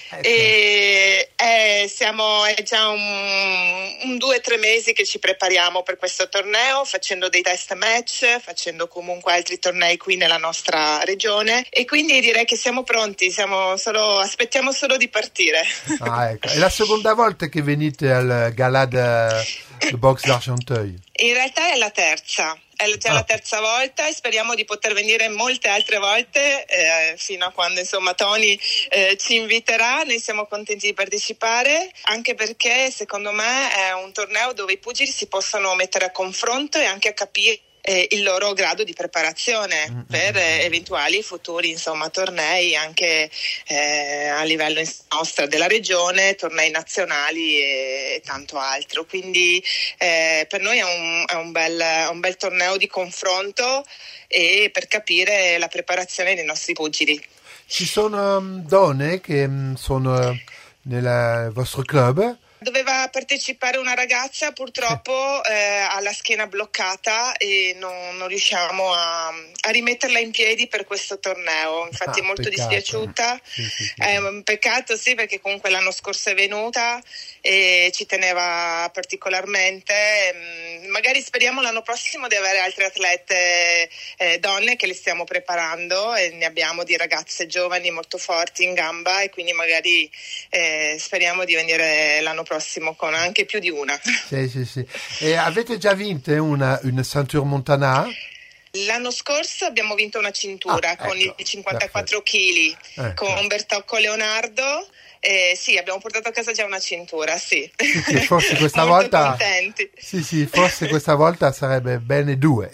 e è già un 2-3 mesi che ci prepariamo per questo torneo, facendo dei test match, facendo comunque altri tornei qui nella nostra regione, e quindi direi che siamo pronti, aspettiamo solo di partire. Ecco. È la seconda volta che venite al Gala de Boxe d'Argenteuil? In realtà è la terza. È già la terza volta e speriamo di poter venire molte altre volte fino a quando insomma Tony ci inviterà. Noi siamo contenti di partecipare, anche perché secondo me è un torneo dove i pugili si possono mettere a confronto e anche a capire il loro grado di preparazione per eventuali futuri insomma tornei anche a livello nostra della regione, tornei nazionali e tanto altro. Quindi per noi è un bel torneo di confronto e per capire la preparazione dei nostri pugili. Ci sono donne che sono nel vostro club? Doveva partecipare una ragazza, purtroppo ha la schiena bloccata e non riusciamo a rimetterla in piedi per questo torneo. Infatti è molto dispiaciuta. Sì. È un peccato, sì, perché comunque l'anno scorso è venuta e ci teneva particolarmente. Magari speriamo l'anno prossimo di avere altre atlete donne che le stiamo preparando, e ne abbiamo di ragazze giovani molto forti in gamba, e quindi magari speriamo di venire l'anno prossimo con anche più di una. Sì. E avete già vinto una ceinture Montana? L'anno scorso abbiamo vinto una cintura con i 54 kg con Bertocco Leonardo. Sì, abbiamo portato a casa già una cintura, sì. Sì, forse questa volta contenti. Sì, forse questa volta sarebbe bene 2.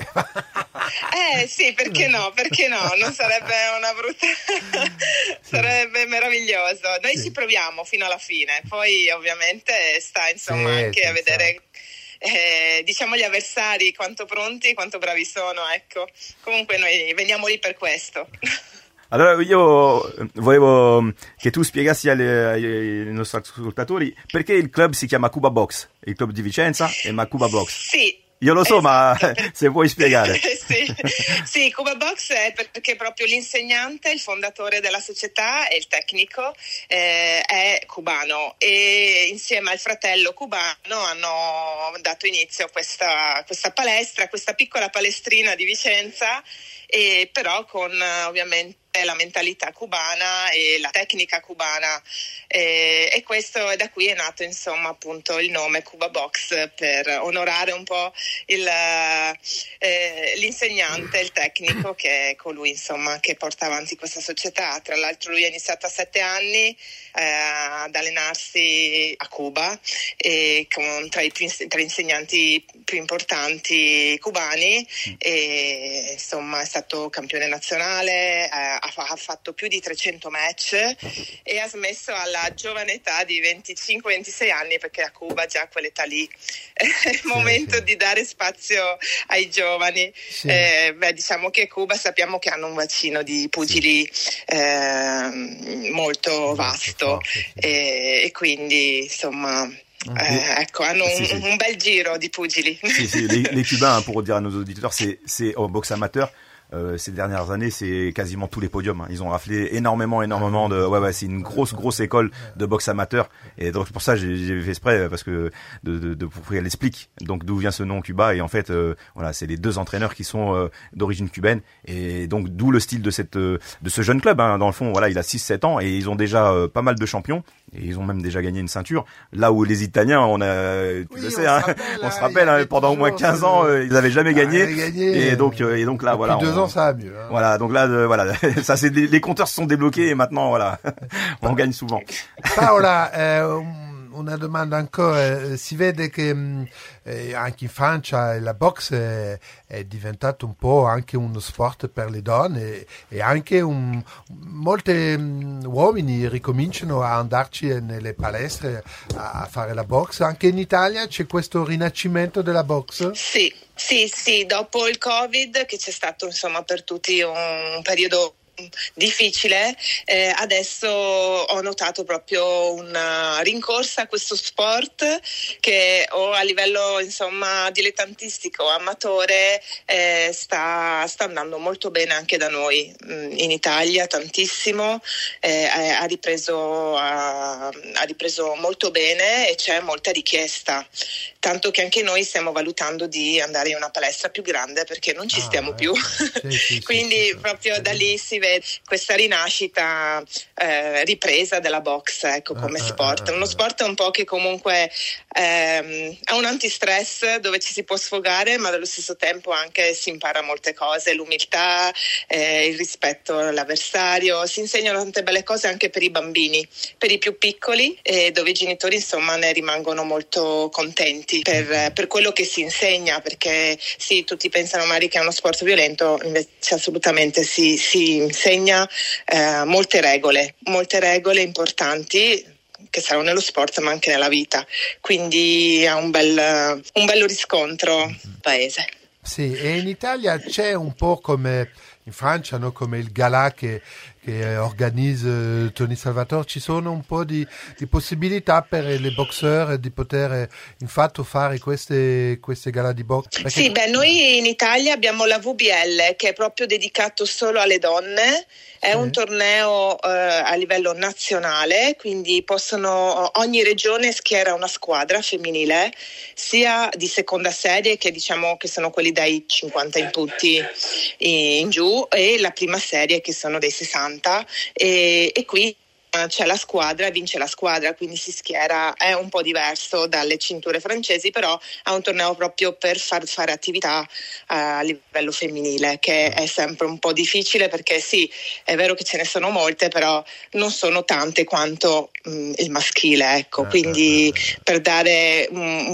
Sì, perché no? Non sarebbe una brutta sarebbe meraviglioso. Noi ci proviamo fino alla fine, poi ovviamente sta insomma anche a vedere diciamo gli avversari quanto pronti e quanto bravi sono, ecco. Comunque noi veniamo lì per questo. Allora io volevo che tu spiegassi ai nostri ascoltatori perché il club si chiama Cuba Box, il club di Vicenza è Cuba Box. Sì. Io lo so, ma se puoi spiegare. Sì, Cuba Box è perché proprio l'insegnante, il fondatore della società e il tecnico è cubano, e insieme al fratello cubano hanno dato inizio a questa palestra, questa piccola palestrina di Vicenza, e però con ovviamente la mentalità cubana e la tecnica cubana, e questo da qui è nato insomma appunto il nome Cuba Box, per onorare un po' l'insegnante, il tecnico, che è colui insomma che porta avanti questa società. Tra l'altro lui ha iniziato a 7 anni ad allenarsi a Cuba, e tra gli insegnanti più importanti cubani, e insomma è stato campione nazionale, ha fatto più di 300 match e ha smesso alla giovane età di 25-26 anni, perché a Cuba già a quell'età lì è il momento di dare spazio ai giovani. Diciamo che Cuba sappiamo che hanno un bacino di pugili molto vasto, e quindi insomma ecco, hanno un bel giro di pugili. Les Cubains, pour dire à nos auditeurs, c'est au boxe amateur. Ces dernières années, c'est quasiment tous les podiums. Hein. Ils ont raflé énormément de... c'est une grosse école de boxe amateur. Et donc, pour ça, j'ai fait exprès, parce que, pour qu'elle explique, donc, d'où vient ce nom Cuba. Et en fait, c'est les 2 entraîneurs qui sont, d'origine cubaine. Et donc, d'où le style de ce jeune club, hein. Dans le fond, il a 6-7 ans et ils ont déjà pas mal de champions. Et ils ont même déjà gagné une ceinture. Là où les Italiens, on se rappelle, pendant au moins 15 ans, ils n'avaient jamais gagné. Et donc là, voilà. 2 ans, ça va mieux. Hein. Voilà, donc là, ça, les compteurs se sont débloqués et maintenant, voilà, on gagne souvent. Paola, una domanda ancora, si vede che anche in Francia la boxe è diventato un po' anche uno sport per le donne, e anche molti uomini ricominciano a andarci nelle palestre a fare la boxe. Anche in Italia c'è questo rinascimento della boxe? Sì, dopo il Covid, che c'è stato insomma per tutti un periodo difficile, adesso ho notato proprio una rincorsa a questo sport che o a livello insomma dilettantistico, amatore, sta andando molto bene anche da noi in Italia, tantissimo, ha ripreso molto bene e c'è molta richiesta, tanto che anche noi stiamo valutando di andare in una palestra più grande perché non ci stiamo più. Quindi proprio da lì si vede questa rinascita, ripresa della box, ecco, come sport. Uno sport un po' che comunque ha un antistress dove ci si può sfogare, ma dallo stesso tempo anche si impara molte cose, l'umiltà, il rispetto all'avversario, si insegnano tante belle cose anche per i bambini, per i più piccoli, dove i genitori insomma ne rimangono molto contenti per quello che si insegna, perché sì, tutti pensano magari che è uno sport violento, invece assolutamente si insegna molte regole importanti che saranno nello sport ma anche nella vita, quindi ha un bello riscontro il paese. Sì, e in Italia c'è un po' come in Francia, no? Come il gala che organizza Tony Salvatore, ci sono un po' di possibilità per le boxer di poter infatti fare queste gala di box? Perché... Sì, noi in Italia abbiamo la VBL che è proprio dedicato solo alle donne, è un torneo a livello nazionale, quindi ogni regione schiera una squadra femminile, sia di seconda serie che diciamo che sono quelli dai 50 inputti in giù, e la prima serie che sono dei 60, e qui c'è la squadra e vince la squadra, quindi si schiera, è un po' diverso dalle cinture francesi, però è un torneo proprio per fare attività a livello femminile, che è sempre un po' difficile perché sì, è vero che ce ne sono molte, però non sono tante quanto il maschile, ecco, quindi per dare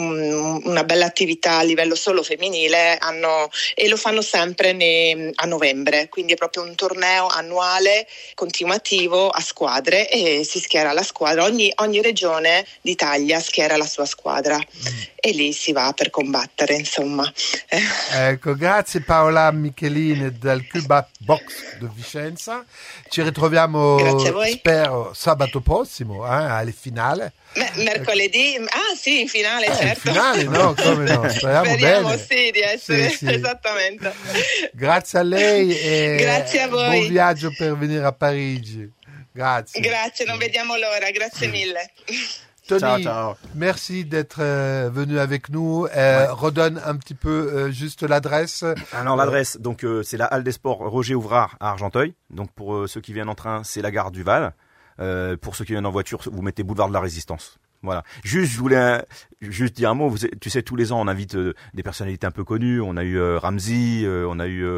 una bella attività a livello solo femminile e lo fanno sempre a novembre, quindi è proprio un torneo annuale continuativo a squadre, e si schiera la squadra, ogni regione d'Italia schiera la sua squadra e lì si va per combattere, insomma. Ecco, grazie Paola Michelin del Cuba Box di Vicenza, ci ritroviamo spero sabato prossimo alle finale. Mercoledì, sì, in finale, certo. In finale, no, come no, speriamo bene. Sì, di essere, sì. Esattamente. Grazie a lei e grazie a voi. Buon viaggio per venire a Parigi. Grazie. Grazie, non vediamo l'ora, grazie mille. Tony, ciao. Merci d'être venu avec nous. Redonne un petit peu juste l'adresse. Alors l'adresse, donc c'est la Halle des Sports Roger Ouvrard à Argenteuil. Donc pour ceux qui viennent en train, c'est la gare du Val. Pour ceux qui viennent en voiture, vous mettez boulevard de la Résistance. Voilà. Juste, je voulais juste dire un mot. Tu sais, tous les ans, on invite des personnalités un peu connues. On a eu Ramsey, on a eu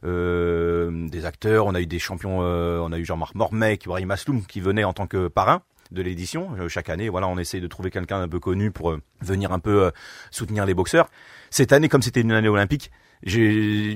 des acteurs, on a eu des champions, on a eu Jean-Marc Mormec, Ibrahim Asloum qui venait en tant que parrain de l'édition. Chaque année, voilà, on essaye de trouver quelqu'un un peu connu pour venir un peu soutenir les boxeurs. Cette année, comme c'était une année olympique, j'ai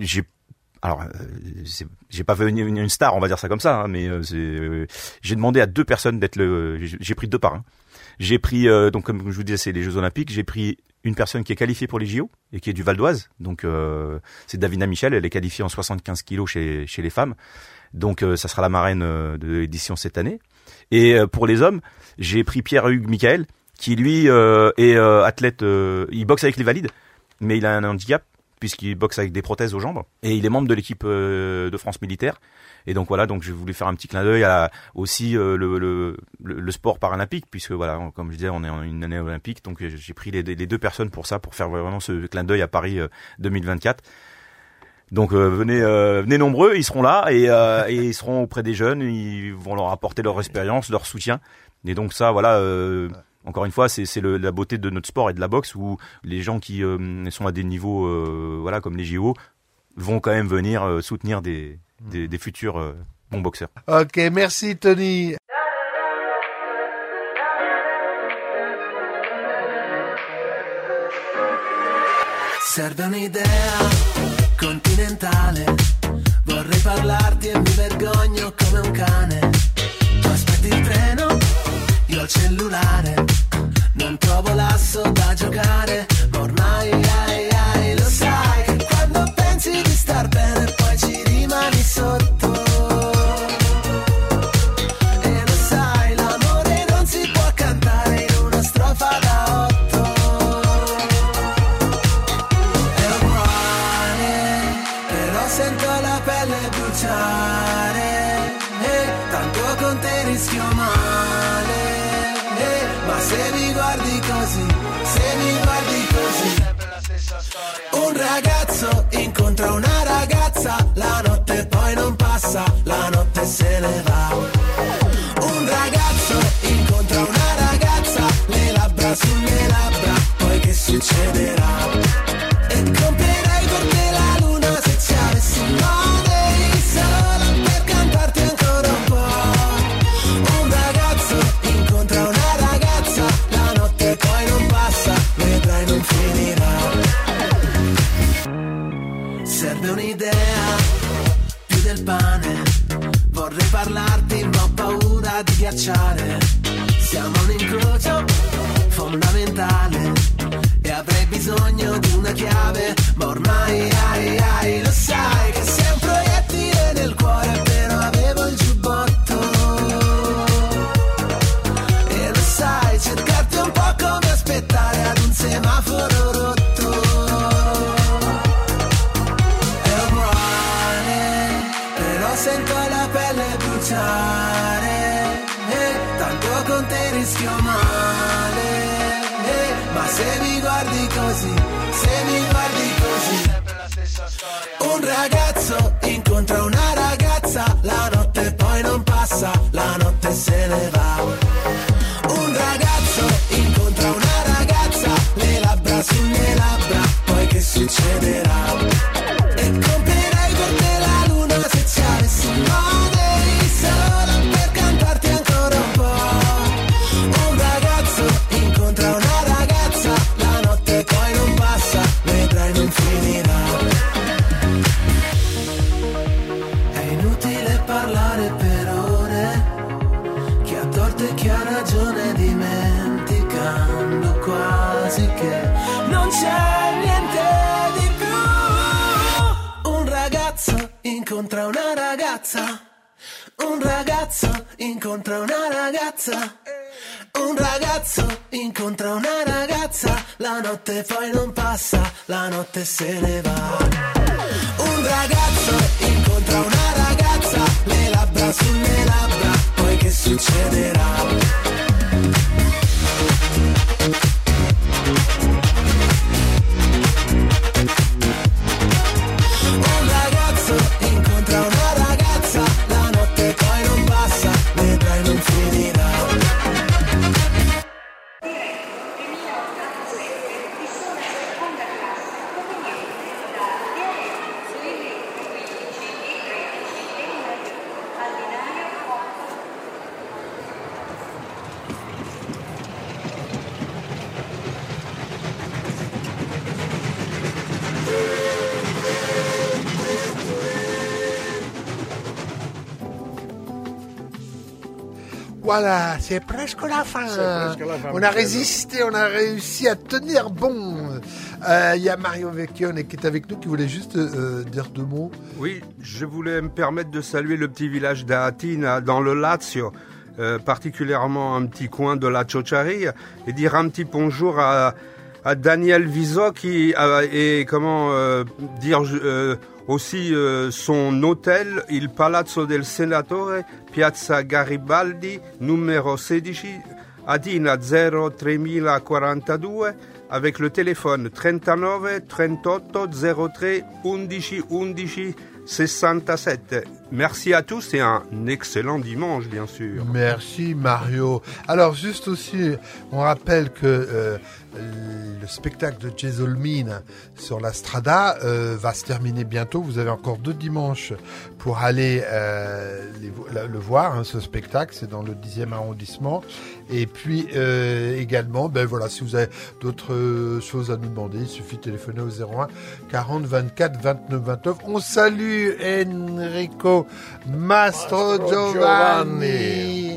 pas fait une star, on va dire ça comme ça, hein, mais j'ai demandé à 2 personnes d'être j'ai pris 2 parrains. J'ai pris, donc comme je vous disais, c'est les Jeux Olympiques, j'ai pris une personne qui est qualifiée pour les JO et qui est du Val d'Oise, donc c'est Davina Michel, elle est qualifiée en 75 kilos chez les femmes, donc ça sera la marraine de l'édition cette année. Et pour les hommes, j'ai pris Pierre-Hugues Michael, qui lui est athlète, il boxe avec les valides, mais il a un handicap, puisqu'il boxe avec des prothèses aux jambes, et il est membre de l'équipe de France militaire. Et donc voilà, donc j'ai voulu faire un petit clin d'œil à aussi le sport paralympique, puisque voilà, comme je disais, on est en une année olympique, donc j'ai pris les 2 personnes pour ça, pour faire vraiment ce clin d'œil à Paris 2024. Donc venez nombreux, ils seront là et ils seront auprès des jeunes, ils vont leur apporter leur expérience, leur soutien. Et donc ça, voilà. Encore une fois, c'est la beauté de notre sport et de la boxe, où les gens qui sont à des niveaux, voilà, comme les JO, vont quand même venir soutenir des futurs bons boxeurs. Ok, merci Tony. Serve un'idea continentale, vorrei parlarti e mi vergogno come un cane. Tu aspetti il treno, io il cellulare, non trovo l'asso da giocare, ma ormai lo sai che quando pensi di star bene poi ci rimani sotto. bruciare, tanto con te rischio male, ma se mi guardi così, sempre la stessa storia. Un ragazzo incontra una ragazza, la notte poi non passa, la notte se ne va. Un ragazzo incontra una ragazza, le labbra sulle labbra, poi che succederà? E comprerei per te la luna se ci avessi money, solo per cantarti ancora un po'. Un ragazzo incontra una ragazza, la notte poi non passa, vedrai non finirà. Serve un'idea, più del pane, vorrei parlarti ma ho paura di ghiacciare. Siamo un incrocio fondamentale e avrei bisogno di una chiave, ma ormai lo sai che sei un proiettile nel cuore, però avevo il giubbotto. E lo sai, cercarti è un po' come aspettare ad un semaforo rotto. È uguale, però sento la pelle bruciare, tanto con te rischio male, ma se mi guardi così, sempre la stessa storia. Un ragazzo incontra una ragazza, la notte poi non passa, la notte se ne va. Un ragazzo incontra una ragazza, le labbra sulle labbra, poi che succederà? E comprerei per te la luna se ci avessi money, solo per cantarti ancora un po'. Un ragazzo incontra una ragazza, la notte poi non passa, vedrai non finirà. È inutile parlare per ore, chi ha torto e chi ha ragione, dimenticando quasi che non c'è niente di più. Un ragazzo incontra una ragazza, un ragazzo incontra una ragazza, un ragazzo incontra una ragazza, la notte poi non passa, la notte se ne va. Un ragazzo incontra una ragazza, le labbra sulle labbra, poi che succederà? Un ragazzo incontra una ragazza, la notte poi non passa, vedrai non finirà. Voilà, c'est presque la fin. On a résisté, on a réussi à tenir bon. Il y a Mario Vecchione qui est avec nous, qui voulait juste dire deux mots. Oui, je voulais me permettre de saluer le petit village d'Atina dans le Lazio, particulièrement un petit coin de la Ciociaria, et dire un petit bonjour à Daniel Viso qui et dire aussi son hôtel, il Palazzo del Senatore, Piazza Garibaldi, numero 16, Adina 03042, avec le téléphone 39 38 03 11 11 67. Merci à tous et un excellent dimanche, bien sûr. Merci Mario. Alors juste aussi, on rappelle que le spectacle de Gesolmine sur la Strada va se terminer bientôt. Vous avez encore 2 dimanches pour aller le voir, hein, ce spectacle. C'est dans le 10e arrondissement. Et puis également, voilà, si vous avez d'autres choses à nous demander, il suffit de téléphoner au 01 40 24 29 29. On salue Enrico Mastro Giovanni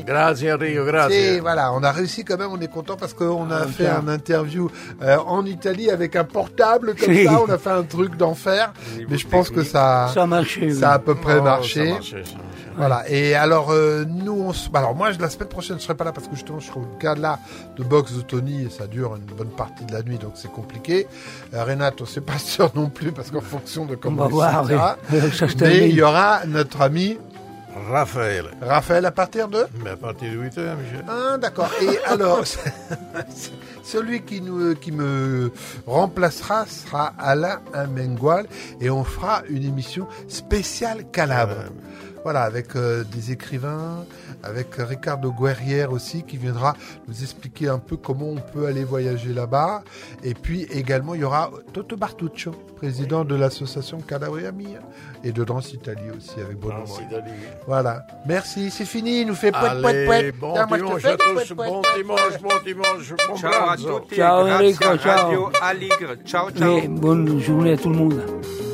Grazie Enrico, grazie. Et voilà, on a réussi quand même, on est content parce qu'on a fait un interview en Italie avec un portable comme ça, on a fait un truc d'enfer, mais je pense que ça a marché. Ça a à peu près marché. Voilà. Et alors nous, alors moi la semaine prochaine je serai pas là parce que justement je serai au gala de boxe de Tony et ça dure une bonne partie de la nuit donc c'est compliqué. Renato c'est pas sûr non plus parce qu'en fonction de comment on va voir. Mais il y aura notre ami Raphaël à partir de à partir de 8h, Michel. Ah d'accord. Et alors celui qui me remplacera sera Alain Amengual et on fera une émission spéciale Calabre. Voilà, avec des écrivains, avec Ricardo Guerrière aussi, qui viendra nous expliquer un peu comment on peut aller voyager là-bas. Et puis également, il y aura Toto Bartuccio, président de l'association Calabria Mia, et de Danse Italie aussi, avec Bruno Mori. Voilà. Merci, c'est fini, il nous fait poète, poète, poète. Bon dimanche à tous, bon dimanche, bon ciao à tutti, ciao Enrico, grazie ciao. Radio Aligre, ciao ciao. Et bonne journée à tout le monde.